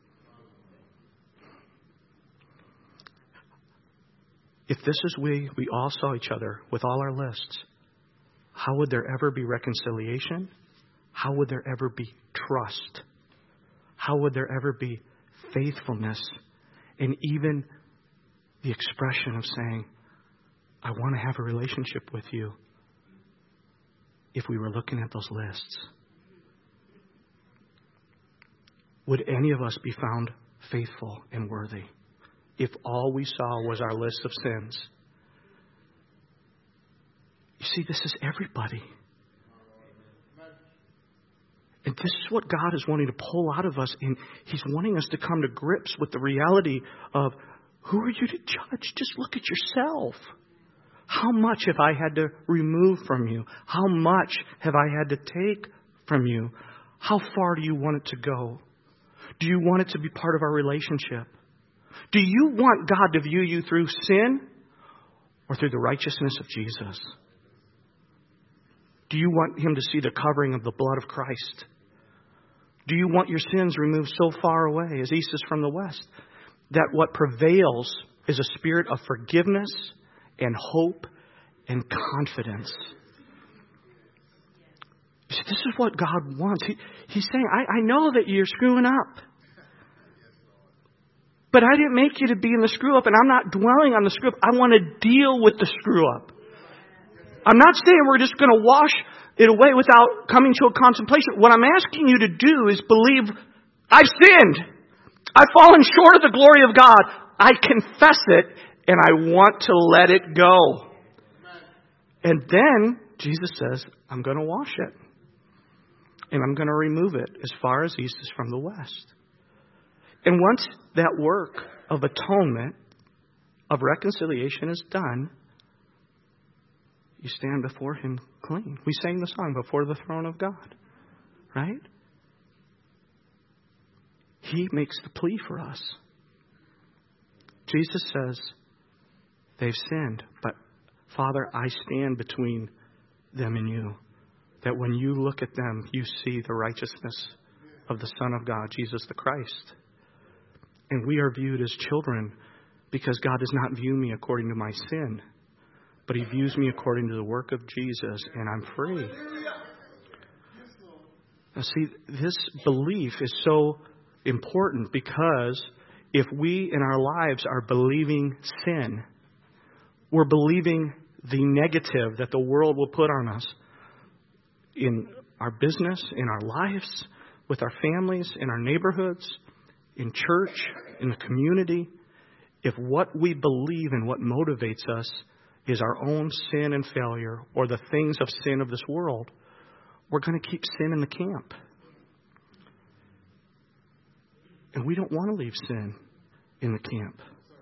If this is we all saw each other with all our lists, how would there ever be reconciliation? How would there ever be trust? How would there ever be faithfulness? And even the expression of saying, I want to have a relationship with you, if we were looking at those lists? Would any of us be found faithful and worthy if all we saw was our list of sins? You see, this is everybody. And this is what God is wanting to pull out of us. And He's wanting us to come to grips with the reality of, who are you to judge? Just look at yourself. How much have I had to remove from you? How much have I had to take from you? How far do you want it to go? Do you want it to be part of our relationship? Do you want God to view you through sin or through the righteousness of Jesus? Do you want Him to see the covering of the blood of Christ? Do you want your sins removed so far away as east is from the west, that what prevails is a spirit of forgiveness and hope and confidence? See, this is what God wants. He's saying, I know that you're screwing up. But I didn't make you to be in the screw up, and I'm not dwelling on the screw up. I want to deal with the screw up. I'm not saying we're just going to wash it away without coming to a contemplation. What I'm asking you to do is believe, I've sinned. I've fallen short of the glory of God. I confess it, and I want to let it go. And then Jesus says, I'm going to wash it. And I'm going to remove it as far as east is from the west. And once that work of atonement, of reconciliation is done, you stand before Him clean. We sang the song, Before the Throne of God. Right? He makes the plea for us. Jesus says, they've sinned, but Father, I stand between them and you. That when you look at them, you see the righteousness of the Son of God, Jesus the Christ. And we are viewed as children because God does not view me according to my sin, but He views me according to the work of Jesus, and I'm free. Now see, this belief is so important because if we in our lives are believing sin, we're believing the negative that the world will put on us in our business, in our lives, with our families, in our neighborhoods, in church, in the community. If what we believe and what motivates us is our own sin and failure or the things of sin of this world, we're going to keep sin in the camp. And we don't want to leave sin in the camp.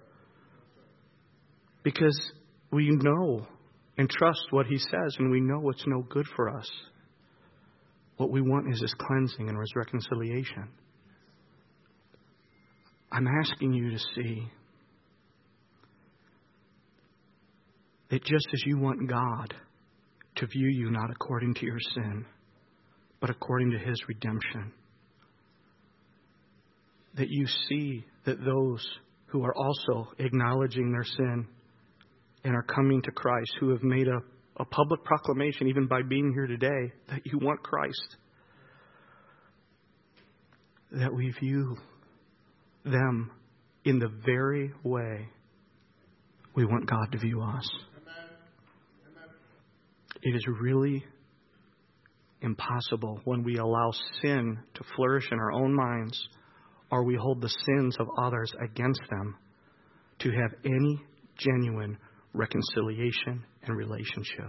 Because we know and trust what He says, and we know it's no good for us. What we want is His cleansing and His reconciliation. I'm asking you to see that just as you want God to view you not according to your sin, but according to His redemption, that you see that those who are also acknowledging their sin and are coming to Christ, who have made a public proclamation, even by being here today, that you want Christ, that we view them in the very way we want God to view us. It is really impossible when we allow sin to flourish in our own minds, or we hold the sins of others against them, to have any genuine reconciliation and relationship.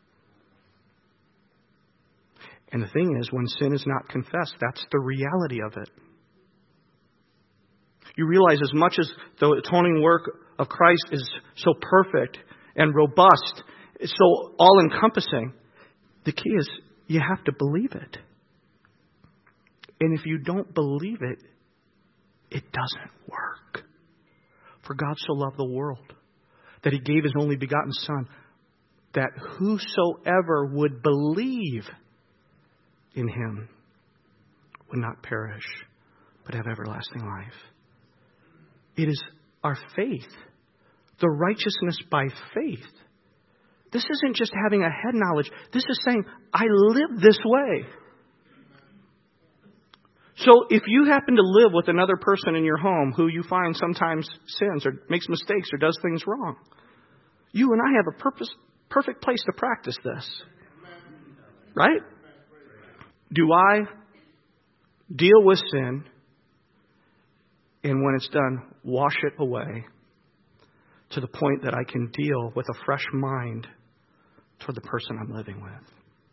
And the thing is, when sin is not confessed, that's the reality of it. You realize as much as the atoning work of Christ is so perfect and robust It's so all-encompassing. The key is you have to believe it. And if you don't believe it, it doesn't work. For God so loved the world that He gave His only begotten Son, that whosoever would believe in Him would not perish, but have everlasting life. It is our faith, the righteousness by faith. This isn't just having a head knowledge. This is saying, I live this way. So if you happen to live with another person in your home who you find sometimes sins or makes mistakes or does things wrong, you and I have a perfect place to practice this. Right? Do I deal with sin and when it's done, wash it away to the point that I can deal with a fresh mind toward the person I'm living with?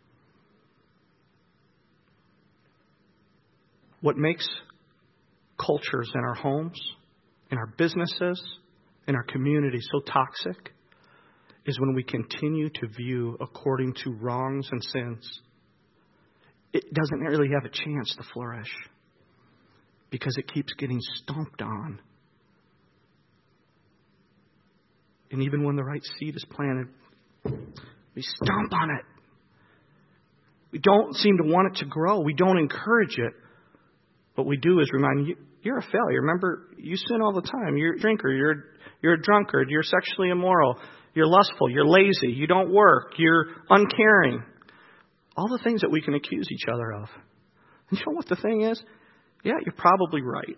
What makes cultures in our homes, in our businesses, in our community so toxic is when we continue to view according to wrongs and sins. It doesn't really have a chance to flourish because it keeps getting stomped on. And even when the right seed is planted, we stomp on it. We don't seem to want it to grow. We don't encourage it. What we do is remind you, you're a failure. Remember, you sin all the time. You're a drinker. You're a drunkard. You're sexually immoral. You're lustful. You're lazy. You don't work. You're uncaring. All the things that we can accuse each other of. And you know what the thing is? Yeah, you're probably right.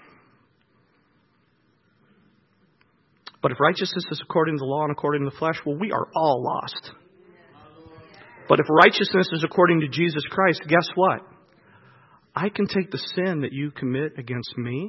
But if righteousness is according to the law and according to the flesh, well, we are all lost. But if righteousness is according to Jesus Christ, guess what? I can take the sin that you commit against me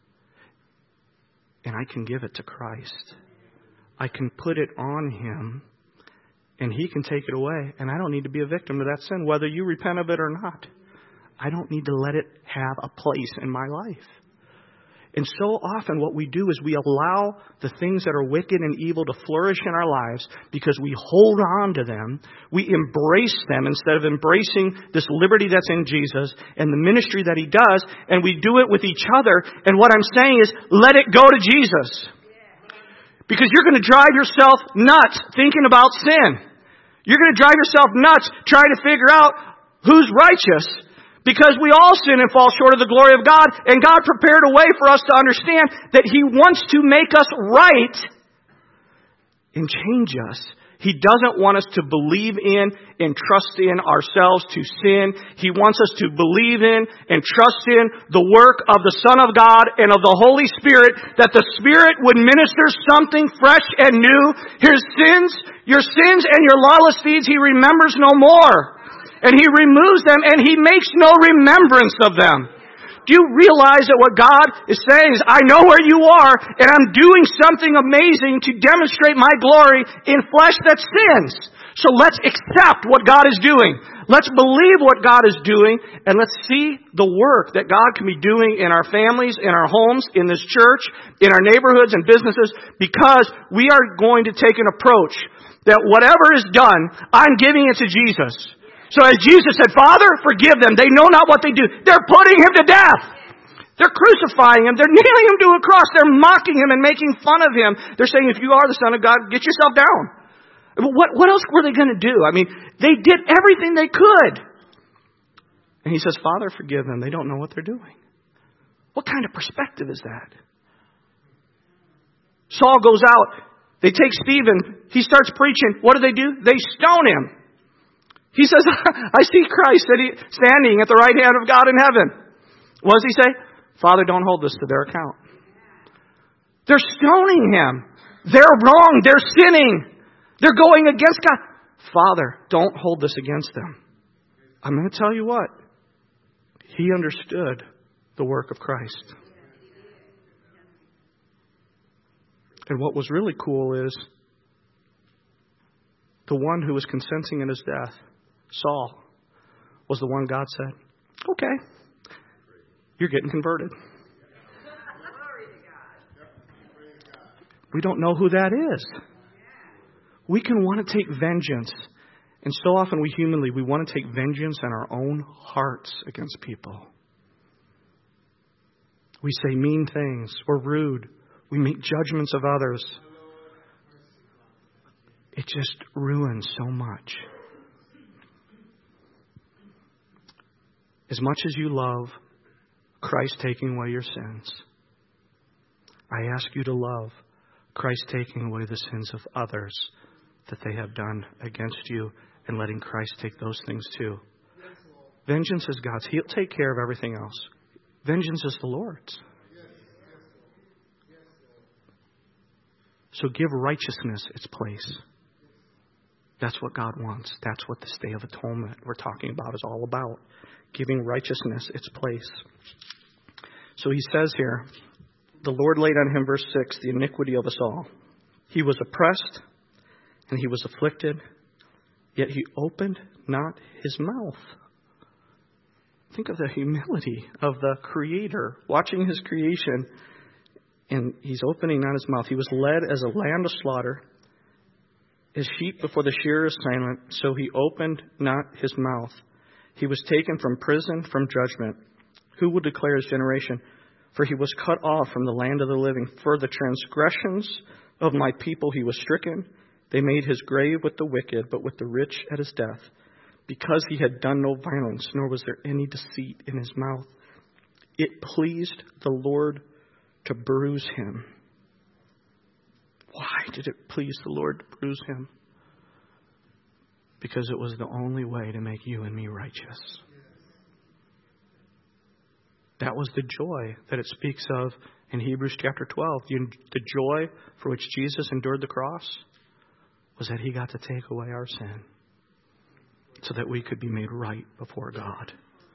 and I can give it to Christ. I can put it on Him and He can take it away. And I don't need to be a victim to that sin, whether you repent of it or not. I don't need to let it have a place in my life. And so often what we do is we allow the things that are wicked and evil to flourish in our lives because we hold on to them. We embrace them instead of embracing this liberty that's in Jesus and the ministry that He does. And we do it with each other. And what I'm saying is, let it go to Jesus. Because you're going to drive yourself nuts thinking about sin. You're going to drive yourself nuts trying to figure out who's righteous. Because we all sin and fall short of the glory of God. And God prepared a way for us to understand that He wants to make us right and change us. He doesn't want us to believe in and trust in ourselves to sin. He wants us to believe in and trust in the work of the Son of God and of the Holy Spirit, that the Spirit would minister something fresh and new. Your sins and your lawless deeds He remembers no more. And He removes them, and He makes no remembrance of them. Do you realize that what God is saying is, I know where you are, and I'm doing something amazing to demonstrate my glory in flesh that sins. So let's accept what God is doing. Let's believe what God is doing, and let's see the work that God can be doing in our families, in our homes, in this church, in our neighborhoods and businesses, because we are going to take an approach that whatever is done, I'm giving it to Jesus. So as Jesus said, Father, forgive them. They know not what they do. They're putting Him to death. They're crucifying Him. They're nailing Him to a cross. They're mocking Him and making fun of Him. They're saying, if you are the Son of God, get yourself down. What else were they going to do? I mean, they did everything they could. And He says, Father, forgive them. They don't know what they're doing. What kind of perspective is that? Saul goes out. They take Stephen. He starts preaching. What do? They stone him. He says, I see Christ standing at the right hand of God in heaven. What does he say? Father, don't hold this to their account. They're stoning Him. They're wrong. They're sinning. They're going against God. Father, don't hold this against them. I'm going to tell you what. He understood the work of Christ. And what was really cool is the one who was consenting in His death, Saul, was the one God said, okay, you're getting converted. We don't know who that is. We can want to take vengeance. And so often we want to take vengeance in our own hearts against people. We say mean things. We're rude. We make judgments of others. It just ruins so much. As much as you love Christ taking away your sins, I ask you to love Christ taking away the sins of others that they have done against you and letting Christ take those things too. Vengeance is God's. He'll take care of everything else. Vengeance is the Lord's. So give righteousness its place. That's what God wants. That's what this Day of Atonement we're talking about is all about. Giving righteousness its place. So he says here, the Lord laid on him, verse 6, the iniquity of us all. He was oppressed and he was afflicted, yet he opened not his mouth. Think of the humility of the Creator watching his creation, and he's opening not his mouth. He was led as a lamb to slaughter. His sheep before the shearer is silent, so he opened not his mouth. He was taken from prison, from judgment. Who will declare his generation? For he was cut off from the land of the living. For the transgressions of my people he was stricken. They made his grave with the wicked, but with the rich at his death. Because he had done no violence, nor was there any deceit in his mouth. It pleased the Lord to bruise him. Why did it please the Lord to bruise him? Because it was the only way to make you and me righteous. That was the joy that it speaks of in Hebrews chapter 12. The joy for which Jesus endured the cross was that he got to take away our sin so that we could be made right before God.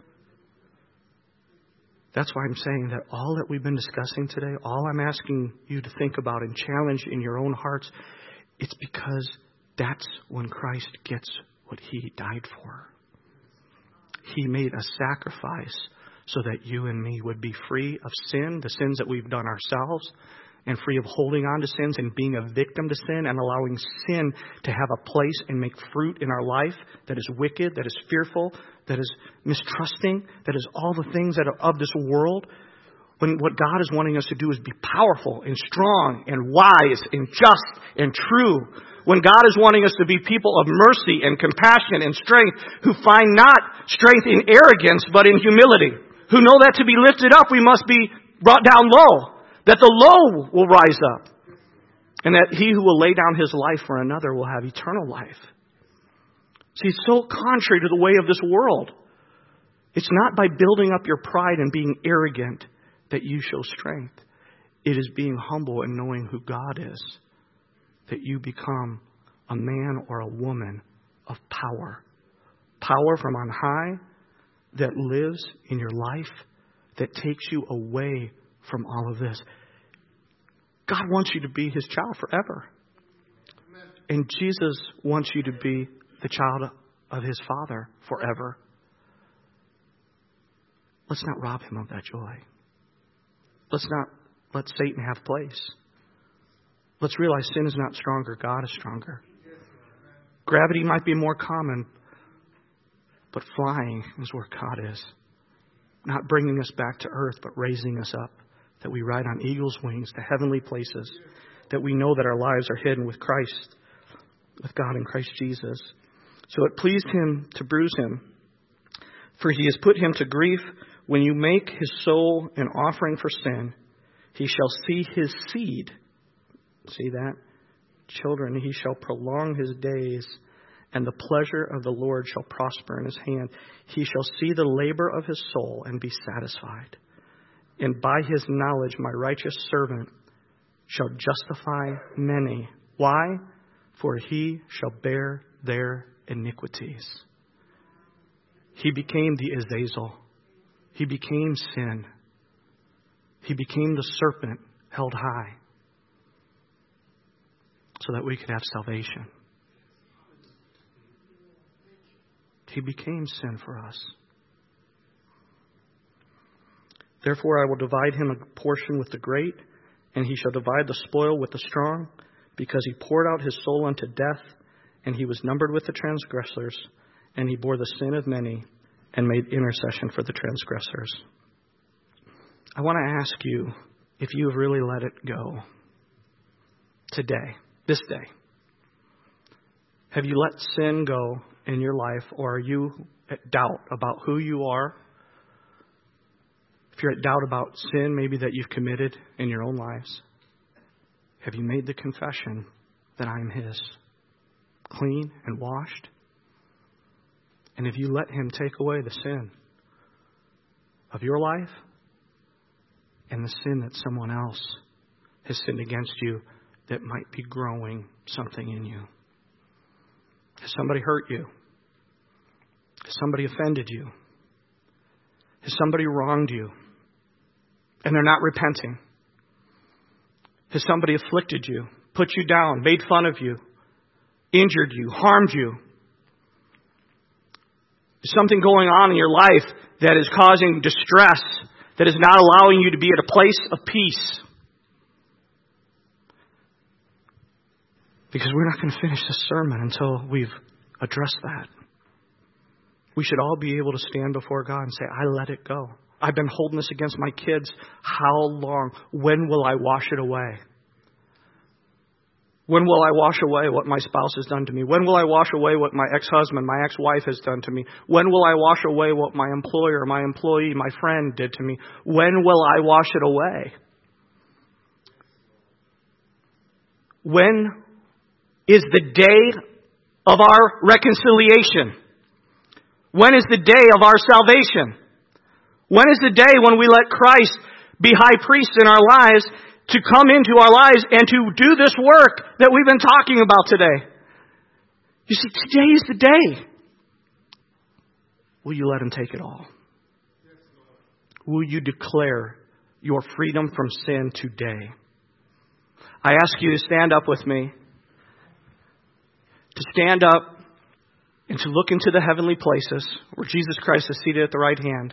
That's why I'm saying that all that we've been discussing today, all I'm asking you to think about and challenge in your own hearts, it's because that's when Christ gets what he died for. He made a sacrifice so that you and me would be free of sin, the sins that we've done ourselves, and free of holding on to sins and being a victim to sin and allowing sin to have a place and make fruit in our life that is wicked, that is fearful, that is mistrusting, that is all the things that are of this world. When what God is wanting us to do is be powerful and strong and wise and just and true. When God is wanting us to be people of mercy and compassion and strength who find not strength in arrogance but in humility. Who know that to be lifted up we must be brought down low. That the low will rise up. And that he who will lay down his life for another will have eternal life. See, it's so contrary to the way of this world. It's not by building up your pride and being arrogant that you show strength. It is being humble and knowing who God is. That you become a man or a woman of power. Power from on high that lives in your life, that takes you away from all of this. God wants you to be his child forever. And Jesus wants you to be the child of his Father forever. Let's not rob him of that joy. Let's not let Satan have place. Let's realize sin is not stronger. God is stronger. Gravity might be more common, but flying is where God is. Not bringing us back to earth, but raising us up. That we ride on eagle's wings to heavenly places. That we know that our lives are hidden with Christ, with God in Christ Jesus. So it pleased him to bruise him. For he has put him to grief. When you make his soul an offering for sin, he shall see his seed. See that? Children, he shall prolong his days, and the pleasure of the Lord shall prosper in his hand. He shall see the labor of his soul and be satisfied. And by his knowledge my righteous servant shall justify many. Why? For he shall bear their iniquities. He became the Azazel. He became sin. He became the serpent held high so that we could have salvation. He became sin for us. Therefore I will divide him a portion with the great, and he shall divide the spoil with the strong. because he poured out his soul unto death, and he was numbered with the transgressors, and he bore the sin of many and made intercession for the transgressors. I want to ask you if you have really let it go today, this day. Have you let sin go in your life, or are you at doubt about who you are? If you're at doubt about sin maybe that you've committed in your own lives, have you made the confession that I am His, clean and washed? And have you let Him take away the sin of your life and the sin that someone else has sinned against you that might be growing something in you? Has somebody hurt you? Has somebody offended you? Has somebody wronged you and they're not repenting? Has somebody afflicted you, put you down, made fun of you, injured you, harmed you? Is something going on in your life that is causing distress, that is not allowing you to be at a place of peace? Because we're not going to finish this sermon until we've addressed that. We should all be able to stand before God and say, I let it go. I've been holding this against my kids. How long? When will I wash it away? When will I wash away what my spouse has done to me? When will I wash away what my ex-husband, my ex-wife has done to me? When will I wash away what my employer, my employee, my friend did to me? When will I wash it away? When is the day of our reconciliation? When is the day of our salvation? When is the day when we let Christ be high priest in our lives, to come into our lives and to do this work that we've been talking about today? You see, today is the day. Will you let Him take it all? Will you declare your freedom from sin today? I ask you to stand up with me. To stand up and to look into the heavenly places where Jesus Christ is seated at the right hand.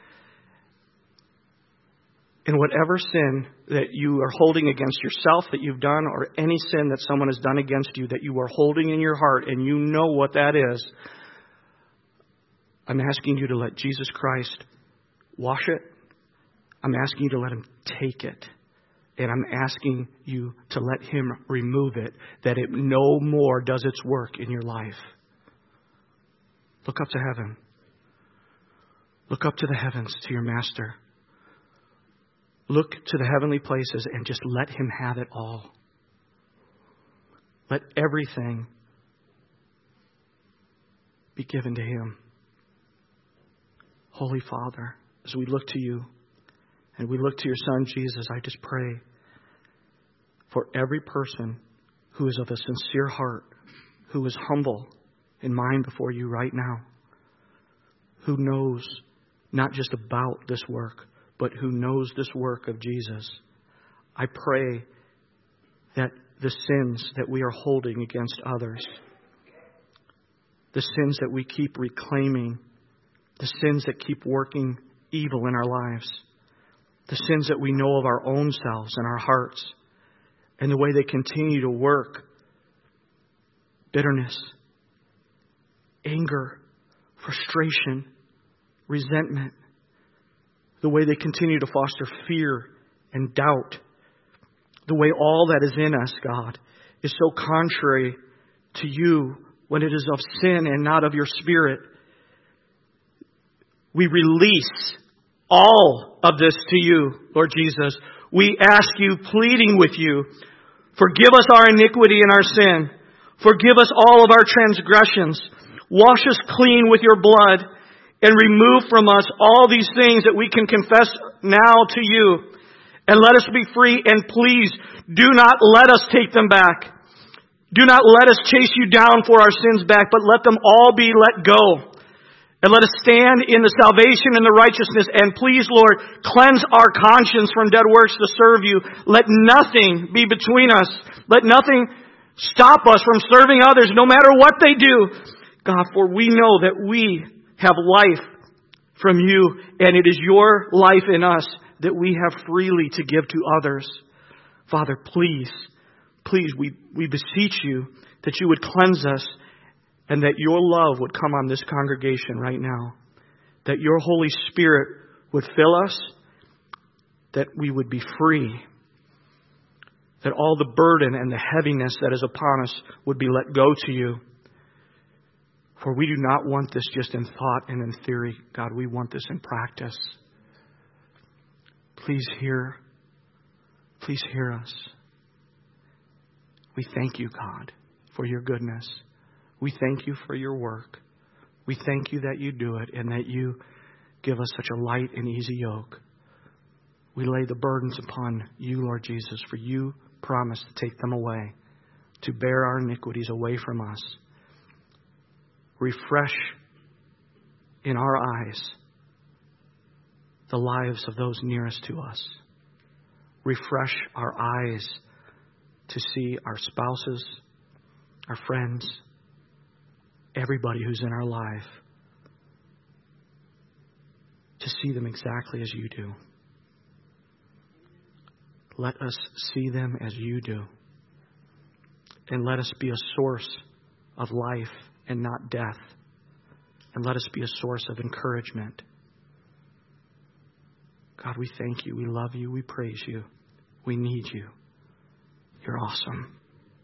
And whatever sin that you are holding against yourself that you've done, or any sin that someone has done against you that you are holding in your heart and you know what that is, I'm asking you to let Jesus Christ wash it. I'm asking you to let Him take it. And I'm asking you to let Him remove it, that it no more does its work in your life. Look up to heaven. Look up to the heavens, to your Master. Look to the heavenly places and just let Him have it all. Let everything be given to Him. Holy Father, as we look to You and we look to Your Son Jesus, I just pray for every person who is of a sincere heart, who is humble in mind before You right now, who knows not just about this work, but who knows this work of Jesus. I pray that the sins that we are holding against others, the sins that we keep reclaiming, the sins that keep working evil in our lives, the sins that we know of our own selves and our hearts, and the way they continue to work, bitterness, anger, frustration, resentment, the way they continue to foster fear and doubt, the way all that is in us, God, is so contrary to You when it is of sin and not of Your Spirit. We release all of this to You, Lord Jesus. We ask You, pleading with You, forgive us our iniquity and our sin. Forgive us all of our transgressions. Wash us clean with Your blood and remove from us all these things that we can confess now to You. And let us be free, and please do not let us take them back. Do not let us chase You down for our sins back, but let them all be let go. And let us stand in the salvation and the righteousness. And please, Lord, cleanse our conscience from dead works to serve You. Let nothing be between us. Let nothing stop us from serving others, no matter what they do. God, for we know that we have life from You, and it is Your life in us that we have freely to give to others. Father, please Please, we beseech you that you would cleanse us and that your love would come on this congregation right now. That your Holy Spirit would fill us, that we would be free, that all the burden and the heaviness that is upon us would be let go to you. For we do not want this just in thought and in theory. God, we want this in practice. Please hear us. We thank you, God, for your goodness. We thank you for your work. We thank you that you do it and that you give us such a light and easy yoke. We lay the burdens upon you, Lord Jesus, for you promised to take them away, to bear our iniquities away from us. Refresh in our eyes the lives of those nearest to us. Refresh our eyes to see our spouses, our friends, everybody who's in our life, to see them exactly as you do. Let us see them as you do. And let us be a source of life and not death. And let us be a source of encouragement. God, we thank you. We love you. We praise you. We need you. You're awesome.